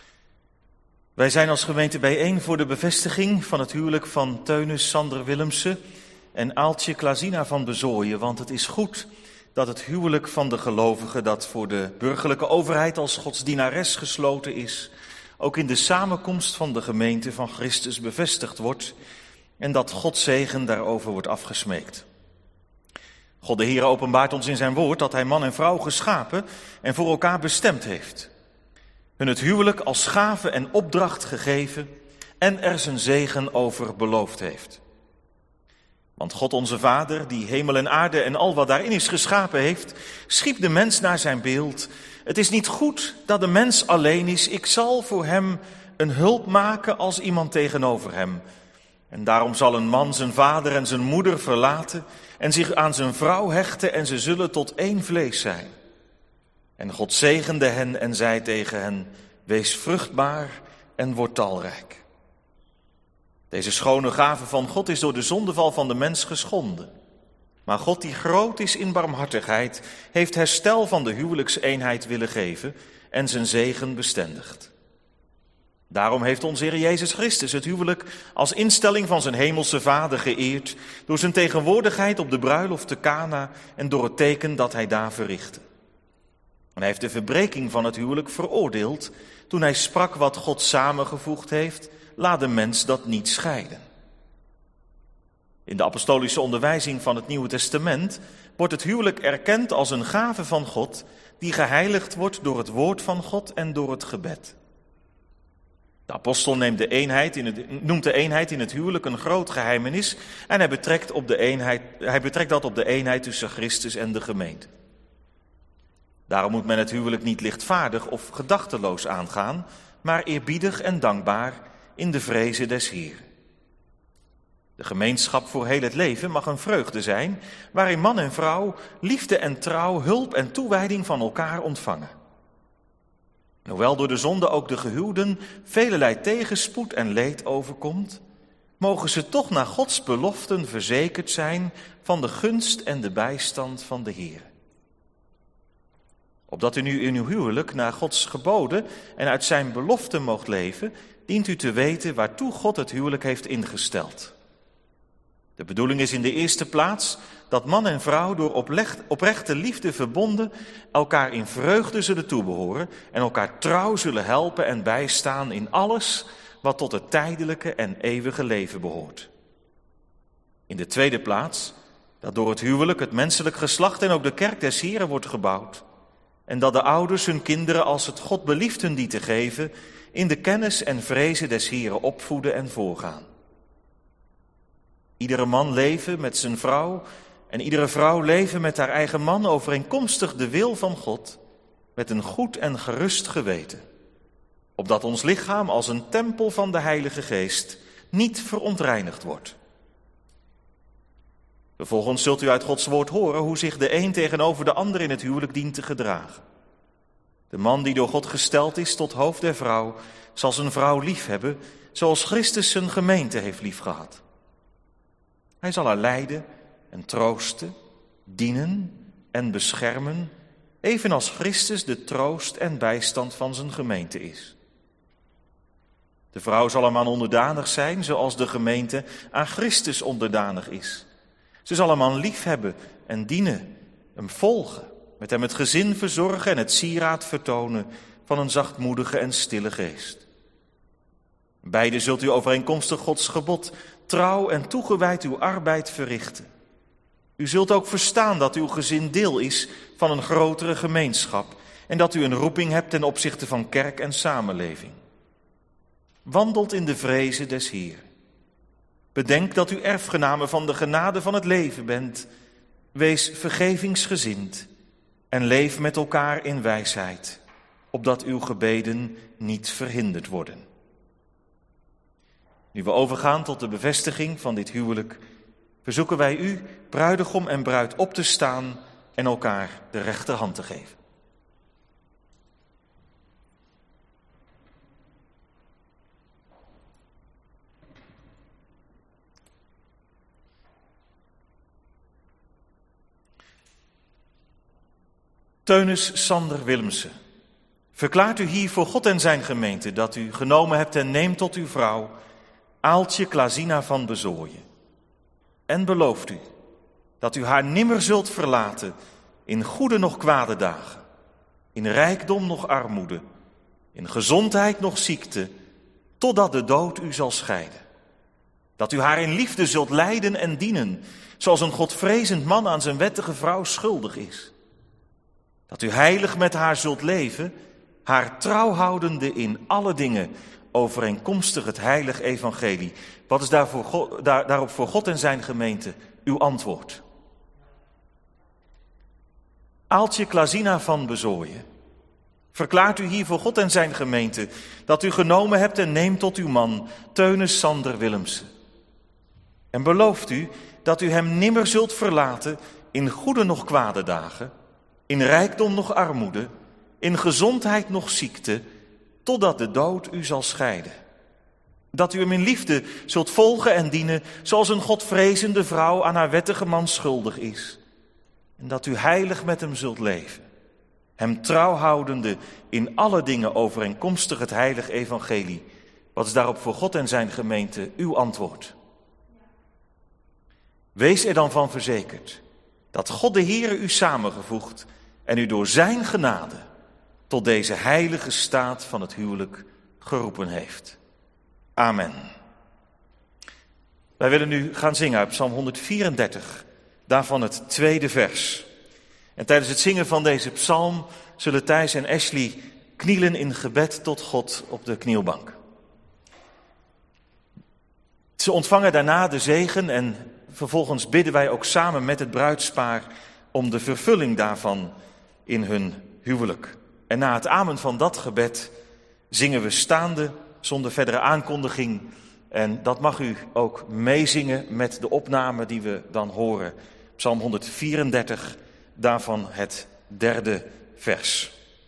Wij zijn als gemeente bijeen voor de bevestiging van het huwelijk van Teunus Sander Willemsen en Aaltje Klazina van Bezooien, want het is goed dat het huwelijk van de gelovigen dat voor de burgerlijke overheid als godsdienares gesloten is, ook in de samenkomst van de gemeente van Christus bevestigd wordt en dat Gods zegen daarover wordt afgesmeekt. God de Heer openbaart ons in zijn woord dat hij man en vrouw geschapen en voor elkaar bestemd heeft. Hun het huwelijk als gave en opdracht gegeven en er zijn zegen over beloofd heeft. Want God onze Vader, die hemel en aarde en al wat daarin is geschapen heeft, schiep de mens naar zijn beeld. Het is niet goed dat de mens alleen is. Ik zal voor hem een hulp maken als iemand tegenover hem. En daarom zal een man zijn vader en zijn moeder verlaten en zich aan zijn vrouw hechten en ze zullen tot één vlees zijn. En God zegende hen en zei tegen hen, wees vruchtbaar en word talrijk. Deze schone gave van God is door de zondeval van de mens geschonden. Maar God, die groot is in barmhartigheid, heeft herstel van de huwelijkseenheid willen geven en zijn zegen bestendigd. Daarom heeft onze Heer Jezus Christus het huwelijk als instelling van zijn hemelse Vader geëerd, door zijn tegenwoordigheid op de bruiloft te Kana en door het teken dat hij daar verrichtte. En hij heeft de verbreking van het huwelijk veroordeeld toen hij sprak: wat God samengevoegd heeft, laat de mens dat niet scheiden. In de apostolische onderwijzing van het Nieuwe Testament wordt het huwelijk erkend als een gave van God die geheiligd wordt door het woord van God en door het gebed. De apostel neemt de eenheid in het, noemt de eenheid in het huwelijk een groot geheimenis en hij betrekt, op de eenheid, hij betrekt dat op de eenheid tussen Christus en de gemeente. Daarom moet men het huwelijk niet lichtvaardig of gedachteloos aangaan, maar eerbiedig en dankbaar in de vreze des Heeren. De gemeenschap voor heel het leven mag een vreugde zijn, waarin man en vrouw liefde en trouw, hulp en toewijding van elkaar ontvangen. Hoewel door de zonde ook de gehuwden velelei tegenspoed en leed overkomt, mogen ze toch naar Gods beloften verzekerd zijn van de gunst en de bijstand van de Heer. Opdat u nu in uw huwelijk naar Gods geboden en uit zijn beloften moogt leven, dient u te weten waartoe God het huwelijk heeft ingesteld. De bedoeling is in de eerste plaats dat man en vrouw door oprechte liefde verbonden elkaar in vreugde zullen toebehoren en elkaar trouw zullen helpen en bijstaan in alles wat tot het tijdelijke en eeuwige leven behoort. In de tweede plaats dat door het huwelijk het menselijk geslacht en ook de kerk des Heren wordt gebouwd en dat de ouders hun kinderen als het God belieft hun die te geven in de kennis en vrezen des Heren opvoeden en voorgaan. Iedere man leven met zijn vrouw en iedere vrouw leven met haar eigen man overeenkomstig de wil van God, met een goed en gerust geweten, opdat ons lichaam als een tempel van de Heilige Geest niet verontreinigd wordt. Vervolgens zult u uit Gods woord horen hoe zich de een tegenover de ander in het huwelijk dient te gedragen. De man die door God gesteld is tot hoofd der vrouw, zal zijn vrouw liefhebben, zoals Christus zijn gemeente heeft liefgehad. Hij zal haar leiden en troosten, dienen en beschermen, evenals Christus de troost en bijstand van zijn gemeente is. De vrouw zal hem aan onderdanig zijn, zoals de gemeente aan Christus onderdanig is. Ze zal hem aan liefhebben en dienen, hem volgen, met hem het gezin verzorgen en het sieraad vertonen van een zachtmoedige en stille geest. Beide zult u overeenkomstig Gods gebod trouw en toegewijd uw arbeid verrichten. U zult ook verstaan dat uw gezin deel is van een grotere gemeenschap en dat u een roeping hebt ten opzichte van kerk en samenleving. Wandelt in de vreze des Heeren. Bedenk dat u erfgenamen van de genade van het leven bent. Wees vergevingsgezind en leef met elkaar in wijsheid, opdat uw gebeden niet verhinderd worden. Nu we overgaan tot de bevestiging van dit huwelijk, verzoeken wij u, bruidegom en bruid, op te staan en elkaar de rechterhand te geven. Teunis Sander Willemsen, verklaart u hier voor God en zijn gemeente dat u genomen hebt en neemt tot uw vrouw Aaltje Klazina van Bezooien. En belooft u dat u haar nimmer zult verlaten in goede noch kwade dagen, in rijkdom noch armoede, in gezondheid noch ziekte, totdat de dood u zal scheiden. Dat u haar in liefde zult leiden en dienen, zoals een godvrezend man aan zijn wettige vrouw schuldig is. Dat u heilig met haar zult leven, haar trouw houdende in alle dingen, overeenkomstig het heilig evangelie. Wat is daarvoor God, daar, daarop voor God en zijn gemeente uw antwoord? Aaltje Klazina van Bezooien, verklaart u hier voor God en zijn gemeente dat u genomen hebt en neemt tot uw man Teunis Sander Willemsen. En belooft u dat u hem nimmer zult verlaten in goede noch kwade dagen, in rijkdom noch armoede, in gezondheid noch ziekte, totdat de dood u zal scheiden. Dat u hem in liefde zult volgen en dienen, zoals een godvrezende vrouw aan haar wettige man schuldig is. En dat u heilig met hem zult leven, hem trouw houdende in alle dingen overeenkomstig het heilig evangelie. Wat is daarop voor God en zijn gemeente uw antwoord? Wees er dan van verzekerd dat God de Heere u samengevoegd en u door zijn genade tot deze heilige staat van het huwelijk geroepen heeft. Amen. Wij willen nu gaan zingen uit Psalm honderdvierendertig, daarvan het tweede vers. En tijdens het zingen van deze psalm zullen Thijs en Ashley knielen in gebed tot God op de knielbank. Ze ontvangen daarna de zegen en vervolgens bidden wij ook samen met het bruidspaar om de vervulling daarvan in hun huwelijk. En na het amen van dat gebed zingen we staande zonder verdere aankondiging. En dat mag u ook meezingen met de opname die we dan horen. Psalm honderdvierendertig, daarvan het derde vers.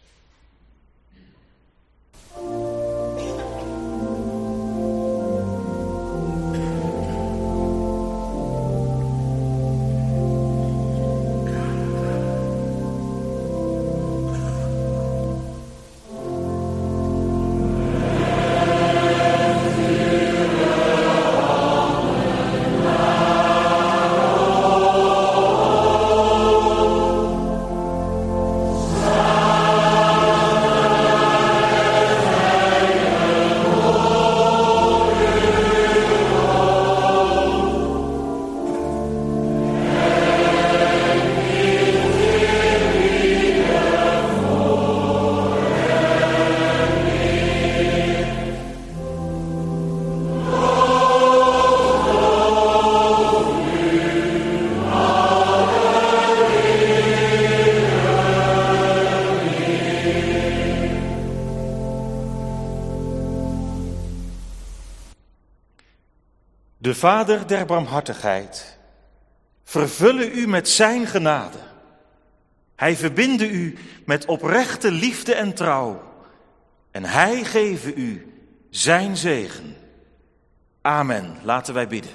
De Vader der barmhartigheid vervulle u met zijn genade. Hij verbinde u met oprechte liefde en trouw. En hij geve u zijn zegen. Amen. Laten wij bidden.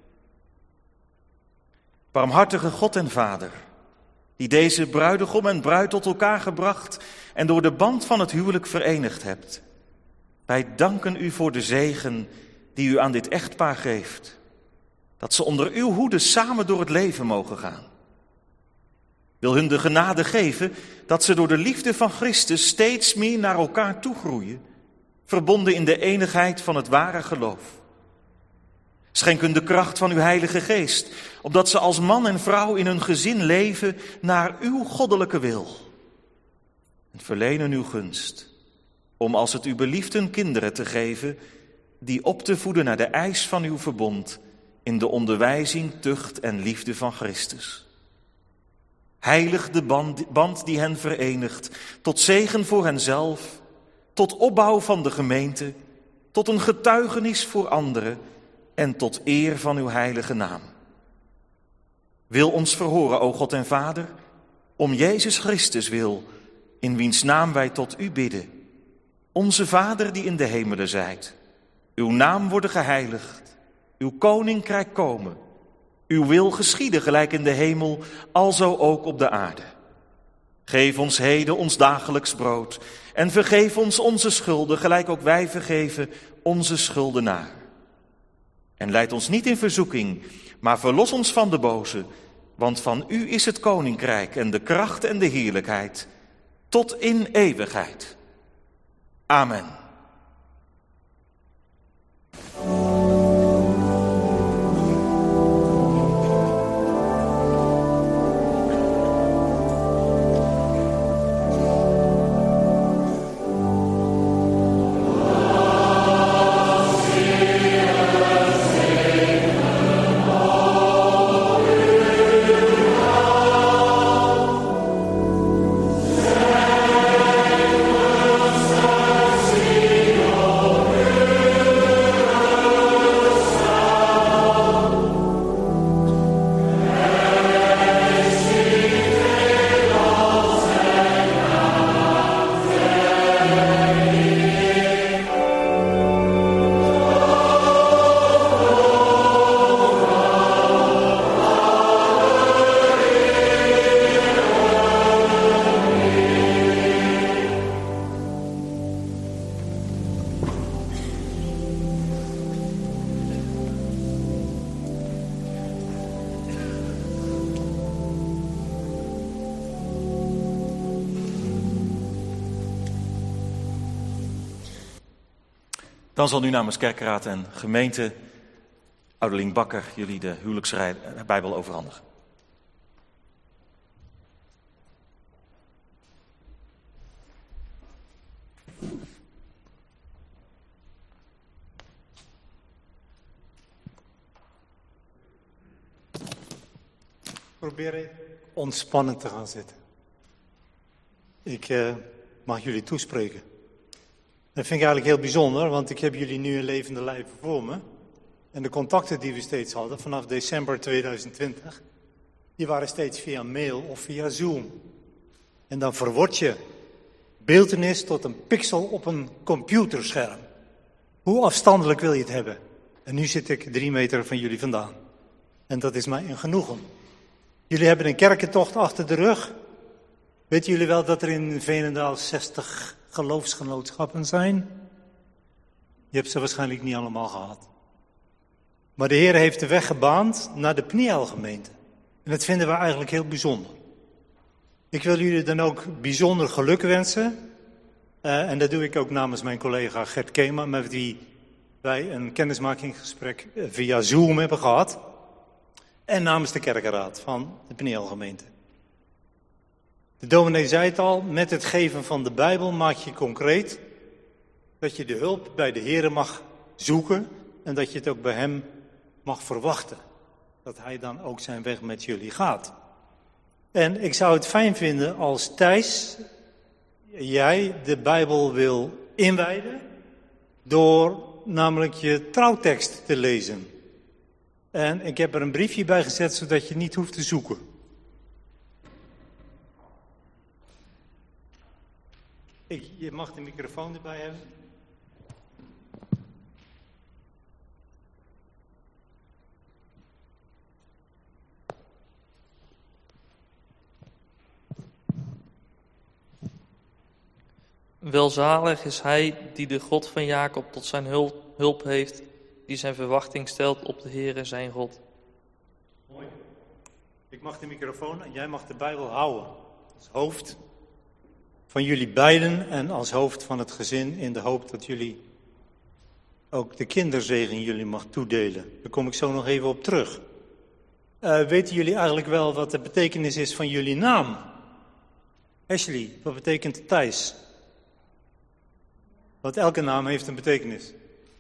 Barmhartige God en Vader, die deze bruidegom en bruid tot elkaar gebracht en door de band van het huwelijk verenigd hebt. Wij danken u voor de zegen die u aan dit echtpaar geeft, dat ze onder uw hoede samen door het leven mogen gaan. Wil hun de genade geven dat ze door de liefde van Christus steeds meer naar elkaar toegroeien, verbonden in de enigheid van het ware geloof. Schenk hun de kracht van uw Heilige Geest, opdat ze als man en vrouw in hun gezin leven naar uw goddelijke wil. En verlenen uw gunst, om als het u belieft hun kinderen te geven, die op te voeden naar de eis van uw verbond, in de onderwijzing, tucht en liefde van Christus. Heilig de band, band die hen verenigt, tot zegen voor henzelf, tot opbouw van de gemeente, tot een getuigenis voor anderen en tot eer van uw heilige naam. Wil ons verhoren, o God en Vader, om Jezus Christus wil, in wiens naam wij tot u bidden. Onze Vader die in de hemelen zijt, uw naam worden geheiligd, uw koninkrijk komen, uw wil geschieden gelijk in de hemel, alzo ook op de aarde. Geef ons heden ons dagelijks brood en vergeef ons onze schulden, gelijk ook wij vergeven onze schuldenaar. En leid ons niet in verzoeking, maar verlos ons van de boze, want van u is het koninkrijk en de kracht en de heerlijkheid, tot in eeuwigheid. Amen. Sing Dan zal nu namens kerkraad en gemeente Ouderling Bakker jullie de huwelijksbijbel overhandigen. Probeer ontspannen te gaan zitten. Ik uh, mag jullie toespreken. Dat vind ik eigenlijk heel bijzonder, want ik heb jullie nu in levende lijven voor me. En de contacten die we steeds hadden vanaf december tweeduizend twintig, die waren steeds via mail of via Zoom. En dan verword je beeltenis tot een pixel op een computerscherm. Hoe afstandelijk wil je het hebben? En nu zit ik drie meter van jullie vandaan. En dat is mij een genoegen. Jullie hebben een kerkentocht achter de rug. Weten jullie wel dat er in Veenendaal zestig geloofsgenootschappen zijn? Je hebt ze waarschijnlijk niet allemaal gehad. Maar de Heer heeft de weg gebaand naar de Pniel-gemeente. En dat vinden we eigenlijk heel bijzonder. Ik wil jullie dan ook bijzonder geluk wensen. Uh, en dat doe ik ook namens mijn collega Gert Kema, met wie wij een kennismakingsgesprek via Zoom hebben gehad. En namens de kerkenraad van de Pniel-gemeente. De dominee zei het al, met het geven van de Bijbel maak je concreet dat je de hulp bij de Heer mag zoeken en dat je het ook bij hem mag verwachten. Dat hij dan ook zijn weg met jullie gaat. En ik zou het fijn vinden als Thijs, jij de Bijbel wil inwijden door namelijk je trouwtekst te lezen. En ik heb er een briefje bij gezet zodat je niet hoeft te zoeken. Ik, je mag de microfoon erbij hebben. Welzalig is hij die de God van Jacob tot zijn hulp, hulp heeft, die zijn verwachting stelt op de Heere zijn God. Mooi. Ik mag de microfoon en jij mag de Bijbel houden. Als hoofd van jullie beiden en als hoofd van het gezin in de hoop dat jullie ook de kinderzegen jullie mag toedelen. Daar kom ik zo nog even op terug. Uh, weten jullie eigenlijk wel wat de betekenis is van jullie naam? Ashley, wat betekent Thijs? Want elke naam heeft een betekenis.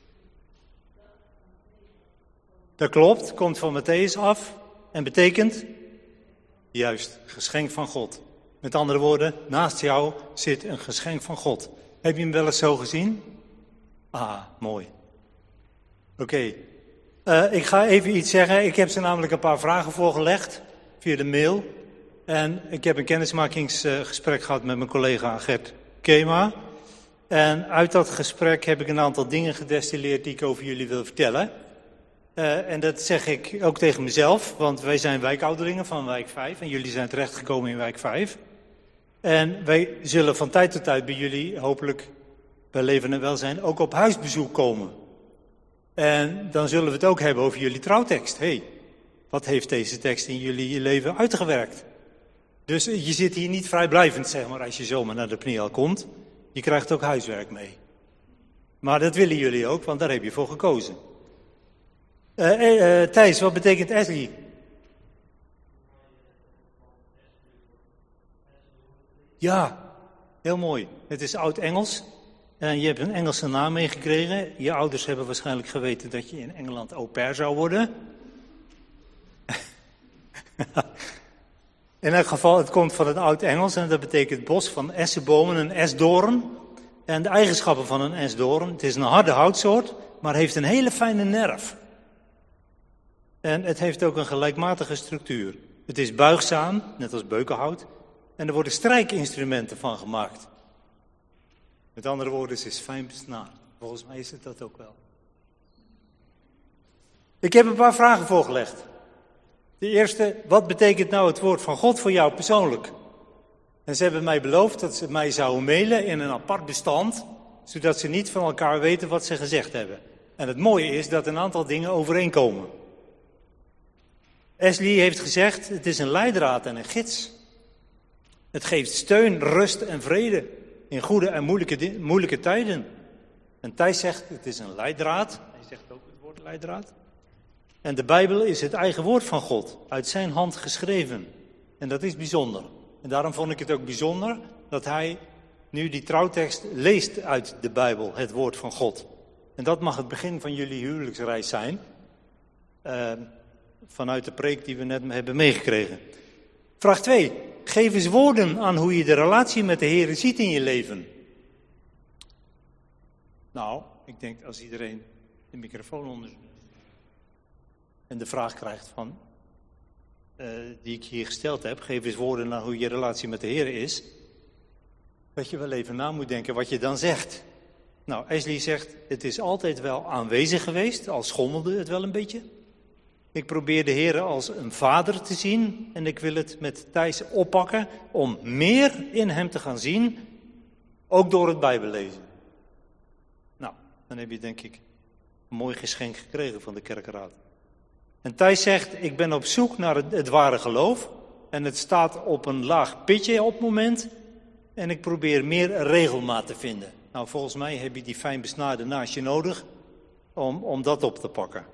Dat klopt, komt van Matthäus af en betekent, juist, geschenk van God. Met andere woorden, naast jou zit een geschenk van God. Heb je hem wel eens zo gezien? Ah, mooi. Oké, okay. uh, ik ga even iets zeggen. Ik heb ze namelijk een paar vragen voorgelegd via de mail. En ik heb een kennismakingsgesprek gehad met mijn collega Gert Kema. En uit dat gesprek heb ik een aantal dingen gedestilleerd die ik over jullie wil vertellen. Uh, en dat zeg ik ook tegen mezelf, want wij zijn wijkouderlingen van wijk vijf en jullie zijn terechtgekomen in wijk vijf. En wij zullen van tijd tot tijd bij jullie, hopelijk bij Leven en Welzijn, ook op huisbezoek komen. En dan zullen we het ook hebben over jullie trouwtekst. Hé, hey, wat heeft deze tekst in jullie leven uitgewerkt? Dus je zit hier niet vrijblijvend, zeg maar, als je zomaar naar de Pniel komt. Je krijgt ook huiswerk mee. Maar dat willen jullie ook, want daar heb je voor gekozen. Uh, uh, Thijs, wat betekent Ashley? Ja, heel mooi. Het is oud-Engels. En je hebt een Engelse naam meegekregen. Je ouders hebben waarschijnlijk geweten dat je in Engeland au pair zou worden. In elk geval, het komt van het oud-Engels en dat betekent bos van essenbomen, een esdoorn. En de eigenschappen van een esdoorn, het is een harde houtsoort, maar heeft een hele fijne nerf. En het heeft ook een gelijkmatige structuur. Het is buigzaam, net als beukenhout, en er worden strijkinstrumenten van gemaakt. Met andere woorden, het is fijn besnaard. Volgens mij is het dat ook wel. Ik heb een paar vragen voorgelegd. De eerste, wat betekent nou het woord van God voor jou persoonlijk? En ze hebben mij beloofd dat ze mij zouden mailen in een apart bestand, zodat ze niet van elkaar weten wat ze gezegd hebben. En het mooie is dat een aantal dingen overeenkomen. Ashley heeft gezegd, het is een leidraad en een gids. Het geeft steun, rust en vrede in goede en moeilijke, moeilijke tijden. En Thijs zegt, het is een leidraad. Hij zegt ook het woord leidraad. En de Bijbel is het eigen woord van God, uit zijn hand geschreven. En dat is bijzonder. En daarom vond ik het ook bijzonder dat hij nu die trouwtekst leest uit de Bijbel, het woord van God. En dat mag het begin van jullie huwelijksreis zijn. Uh, vanuit de preek die we net hebben meegekregen. Vraag twee. Geef eens woorden aan hoe je de relatie met de Heer ziet in je leven. Nou, ik denk als iedereen de microfoon onder en de vraag krijgt van, uh, die ik hier gesteld heb, geef eens woorden aan hoe je relatie met de Heer is, dat je wel even na moet denken wat je dan zegt. Nou, Ashley zegt, het is altijd wel aanwezig geweest, al schommelde het wel een beetje. Ik probeer de Heer als een vader te zien en ik wil het met Thijs oppakken om meer in hem te gaan zien, ook door het Bijbellezen. Nou, dan heb je denk ik een mooi geschenk gekregen van de kerkenraad. En Thijs zegt, ik ben op zoek naar het, het ware geloof en het staat op een laag pitje op het moment en ik probeer meer regelmaat te vinden. Nou, volgens mij heb je die fijn besnaarde naast je nodig om, om dat op te pakken.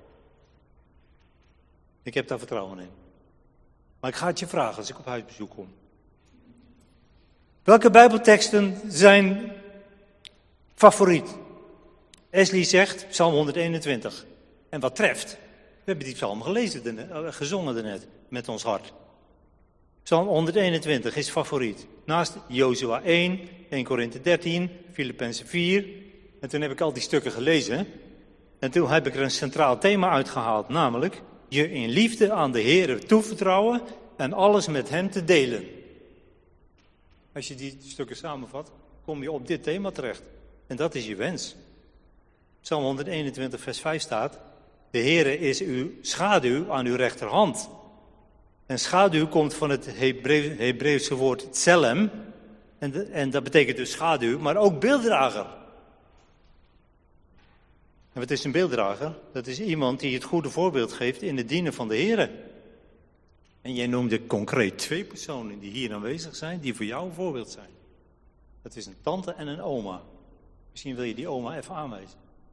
Ik heb daar vertrouwen in. Maar ik ga het je vragen als ik op huisbezoek kom. Welke Bijbelteksten zijn favoriet? Ashley zegt, Psalm honderdeenentwintig. En wat treft? We hebben die psalm gelezen, daarnet, gezongen daarnet, met ons hart. Psalm honderdeenentwintig is favoriet. Naast Jozua één, Eerste Korinthe dertien, Filippenzen vier. En toen heb ik al die stukken gelezen. En toen heb ik er een centraal thema uitgehaald, namelijk je in liefde aan de Heer toevertrouwen en alles met hem te delen. Als je die stukken samenvat, kom je op dit thema terecht. En dat is je wens. Psalm honderdeenentwintig vers vijf staat, de Heer is uw schaduw aan uw rechterhand. En schaduw komt van het Hebreeuw, Hebreeuwse woord tselem. En, de, en dat betekent dus schaduw, maar ook beelddrager. En wat is een beelddrager? Dat is iemand die het goede voorbeeld geeft in het dienen van de Heer. En jij noemde concreet twee personen die hier aanwezig zijn, die voor jou een voorbeeld zijn. Dat is een tante en een oma. Misschien wil je die oma even aanwijzen.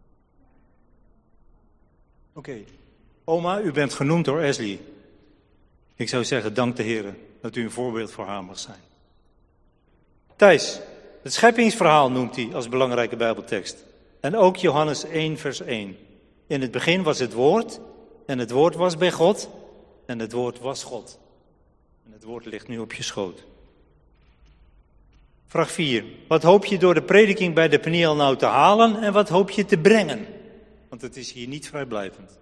Oké. Okay. Oma, u bent genoemd door Ashley. Ik zou zeggen, dank de Heer dat u een voorbeeld voor haar mag zijn. Thijs, het scheppingsverhaal noemt hij als belangrijke Bijbeltekst. En ook Johannes één vers één. In het begin was het woord en het woord was bij God en het woord was God. En het woord ligt nu op je schoot. Vraag vier. Wat hoop je door de prediking bij de Peniel nou te halen en wat hoop je te brengen? Want het is hier niet vrijblijvend.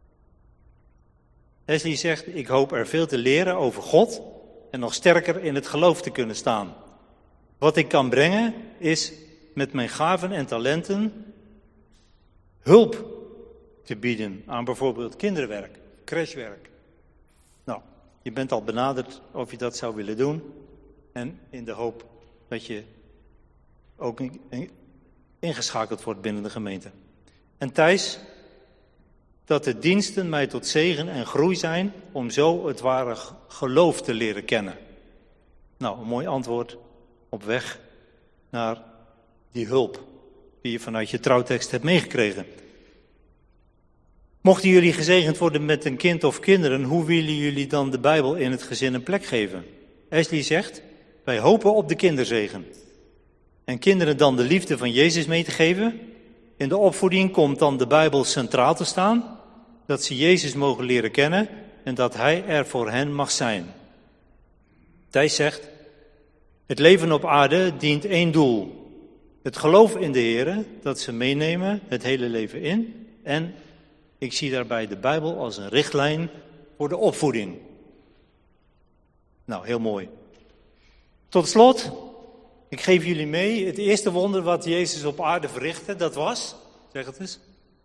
Ashley zegt, ik hoop er veel te leren over God en nog sterker in het geloof te kunnen staan. Wat ik kan brengen is met mijn gaven en talenten hulp te bieden aan bijvoorbeeld kinderwerk, crashwerk. Nou, je bent al benaderd of je dat zou willen doen en in de hoop dat je ook ingeschakeld wordt binnen de gemeente. En Thijs, dat de diensten mij tot zegen en groei zijn om zo het ware geloof te leren kennen. Nou, een mooi antwoord op weg naar die hulp die je vanuit je trouwtekst hebt meegekregen. Mochten jullie gezegend worden met een kind of kinderen, hoe willen jullie dan de Bijbel in het gezin een plek geven? Ashley zegt, wij hopen op de kinderzegen. En kinderen dan de liefde van Jezus mee te geven. In de opvoeding komt dan de Bijbel centraal te staan, dat ze Jezus mogen leren kennen en dat Hij er voor hen mag zijn. Thijs zegt, het leven op aarde dient één doel. Het geloof in de Heer, dat ze meenemen het hele leven in. En ik zie daarbij de Bijbel als een richtlijn voor de opvoeding. Nou, heel mooi. Tot slot, ik geef jullie mee, het eerste wonder wat Jezus op aarde verrichtte, dat was, zeg het eens.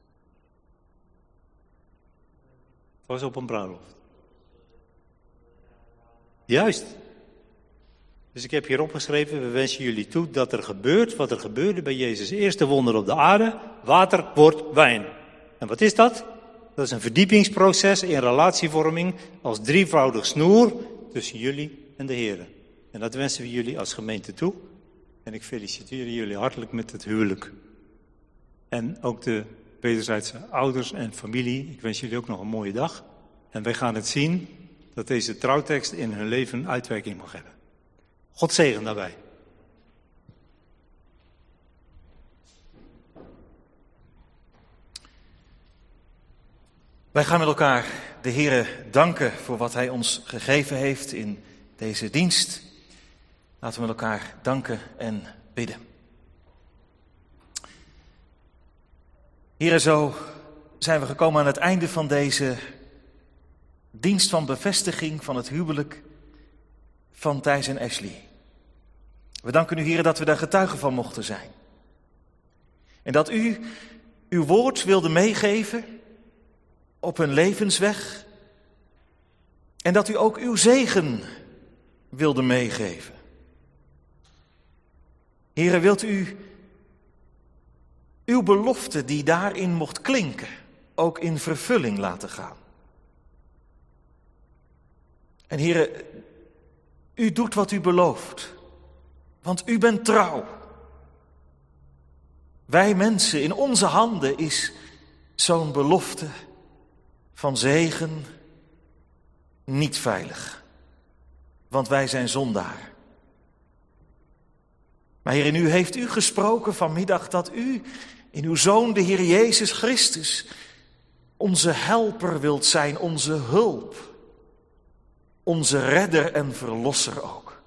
Het was op een bruiloft. Juist. Dus ik heb hier opgeschreven, we wensen jullie toe dat er gebeurt wat er gebeurde bij Jezus' eerste wonder op de aarde. Water wordt wijn. En wat is dat? Dat is een verdiepingsproces in relatievorming als drievoudig snoer tussen jullie en de Heer. En dat wensen we jullie als gemeente toe. En ik feliciteer jullie hartelijk met het huwelijk. En ook de wederzijdse ouders en familie, ik wens jullie ook nog een mooie dag. En wij gaan het zien dat deze trouwtekst in hun leven uitwerking mag hebben. God zegen daarbij. Wij gaan met elkaar de Heere danken voor wat Hij ons gegeven heeft in deze dienst. Laten we met elkaar danken en bidden. Heere, zo zijn we gekomen aan het einde van deze dienst van bevestiging van het huwelijk van Thijs en Ashley. We danken u, Heere, dat we daar getuigen van mochten zijn. En dat u uw woord wilde meegeven op hun levensweg. En dat u ook uw zegen wilde meegeven. Heere, wilt u uw belofte die daarin mocht klinken, ook in vervulling laten gaan. En Heere, u doet wat u belooft, want u bent trouw. Wij mensen, in onze handen is zo'n belofte van zegen niet veilig, want wij zijn zondaar. Maar Heer, in u heeft u gesproken vanmiddag dat u in uw Zoon, de Heer Jezus Christus, onze helper wilt zijn, onze hulp, onze redder en verlosser ook.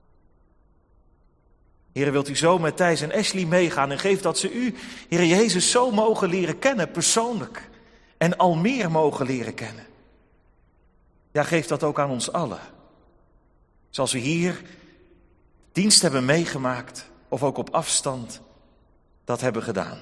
Heer, wilt u zo met Thijs en Ashley meegaan en geef dat ze u, Heer Jezus, zo mogen leren kennen, persoonlijk, en al meer mogen leren kennen. Ja, geef dat ook aan ons allen. Zoals we hier dienst hebben meegemaakt, of ook op afstand, dat hebben gedaan.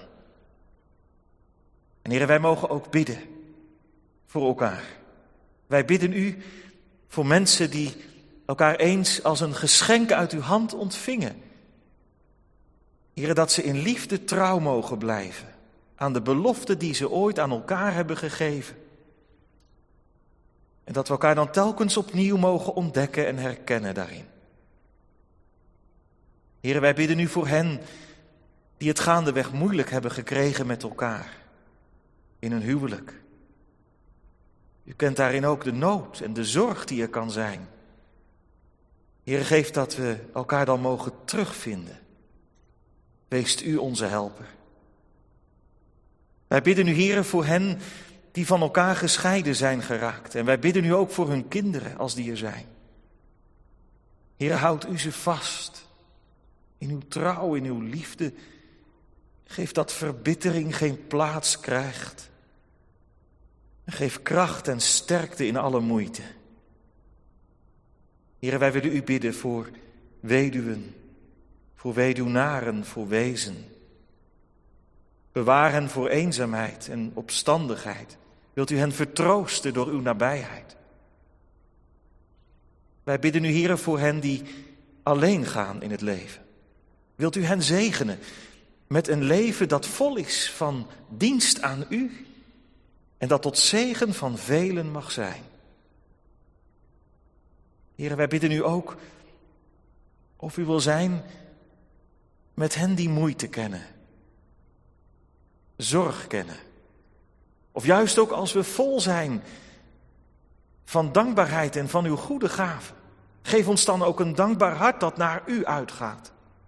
En Heer, wij mogen ook bidden voor elkaar. Wij bidden u voor mensen die elkaar eens als een geschenk uit uw hand ontvingen. Heer, dat ze in liefde trouw mogen blijven aan de belofte die ze ooit aan elkaar hebben gegeven. En dat we elkaar dan telkens opnieuw mogen ontdekken en herkennen daarin. Heer, wij bidden u voor hen die het gaandeweg moeilijk hebben gekregen met elkaar in hun huwelijk. U kent daarin ook de nood en de zorg die er kan zijn. Heer, geef dat we elkaar dan mogen terugvinden. Weest u onze helper. Wij bidden u, Heer, voor hen die van elkaar gescheiden zijn geraakt. En wij bidden u ook voor hun kinderen, als die er zijn. Heer, houd u ze vast in uw trouw, in uw liefde. Geef dat verbittering geen plaats krijgt. En geef kracht en sterkte in alle moeite. Heer, wij willen u bidden voor weduwen, voor weduwnaren, voor wezen. Bewaar hen voor eenzaamheid en opstandigheid. Wilt u hen vertroosten door uw nabijheid. Wij bidden u, Heer, voor hen die alleen gaan in het leven. Wilt u hen zegenen met een leven dat vol is van dienst aan u en dat tot zegen van velen mag zijn. Heer, wij bidden u ook of u wil zijn met hen die moeite kennen, zorg kennen. Of juist ook als we vol zijn van dankbaarheid en van uw goede gaven. Geef ons dan ook een dankbaar hart dat naar u uitgaat.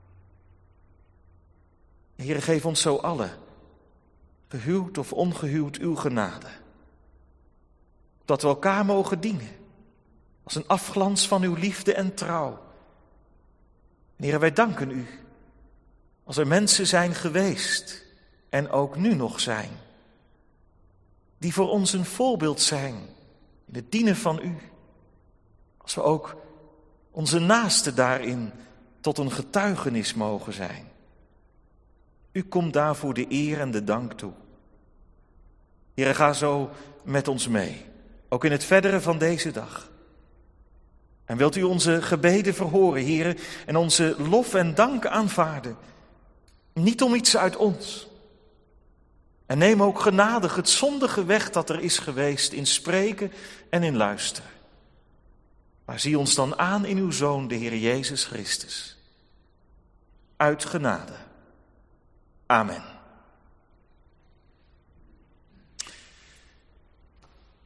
Heer, geef ons zo allen, gehuwd of ongehuwd, uw genade. Dat we elkaar mogen dienen, als een afglans van uw liefde en trouw. Heer, wij danken u, als er mensen zijn geweest en ook nu nog zijn, die voor ons een voorbeeld zijn in het dienen van u. Als we ook onze naasten daarin tot een getuigenis mogen zijn. U komt daarvoor de eer en de dank toe. Heer, ga zo met ons mee, ook in het verdere van deze dag. En wilt u onze gebeden verhoren, Heer, en onze lof en dank aanvaarden. Niet om iets uit ons. En neem ook genadig het zondige weg dat er is geweest in spreken en in luisteren. Maar zie ons dan aan in uw Zoon, de Heer Jezus Christus. Uit genade. Amen.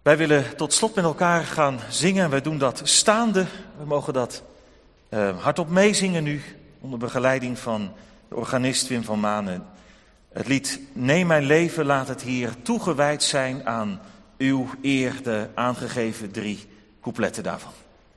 Wij willen tot slot met elkaar gaan zingen. Wij doen dat staande. We mogen dat uh, hardop meezingen nu, onder begeleiding van de organist Wim van Manen. Het lied Neem mijn leven, laat het hier toegewijd zijn aan uw eer, de aangegeven drie coupletten daarvan.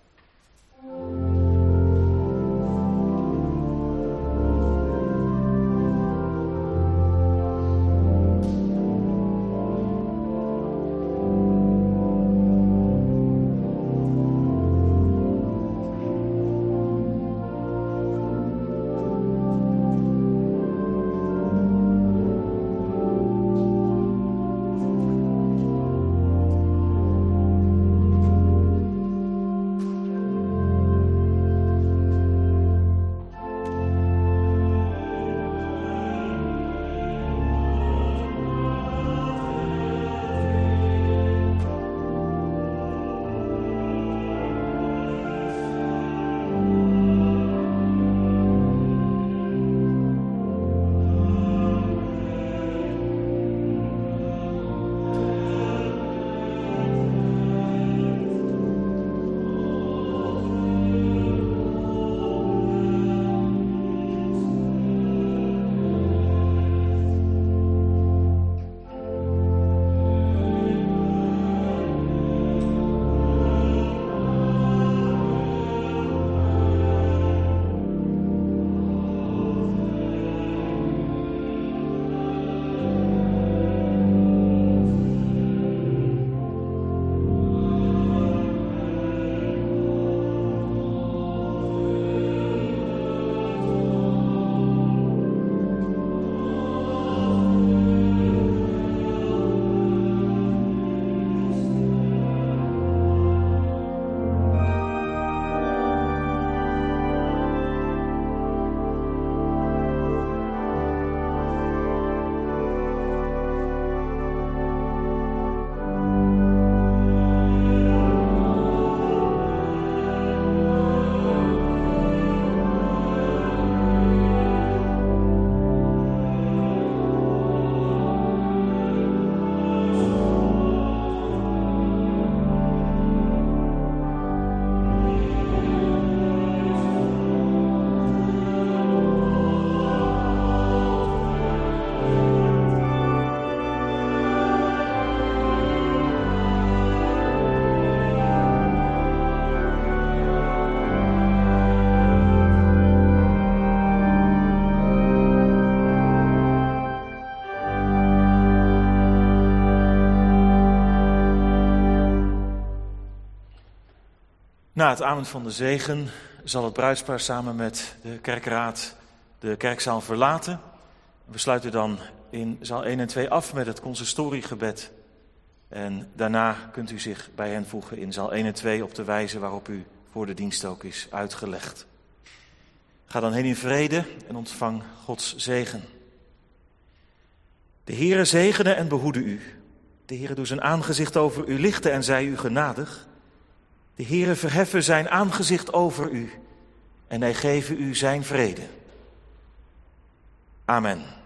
Na het amen van de zegen zal het bruidspaar samen met de kerkraad de kerkzaal verlaten. We sluiten dan in zaal één en twee af met het consistoriegebed. En daarna kunt u zich bij hen voegen in zaal één en twee op de wijze waarop u voor de dienst ook is uitgelegd. Ga dan heen in vrede en ontvang Gods zegen. De Heere zegene en behoede u. De Heere doe zijn aangezicht over u lichten en zij u genadig. De Heere verheffe zijn aangezicht over u en hij geve u zijn vrede. Amen.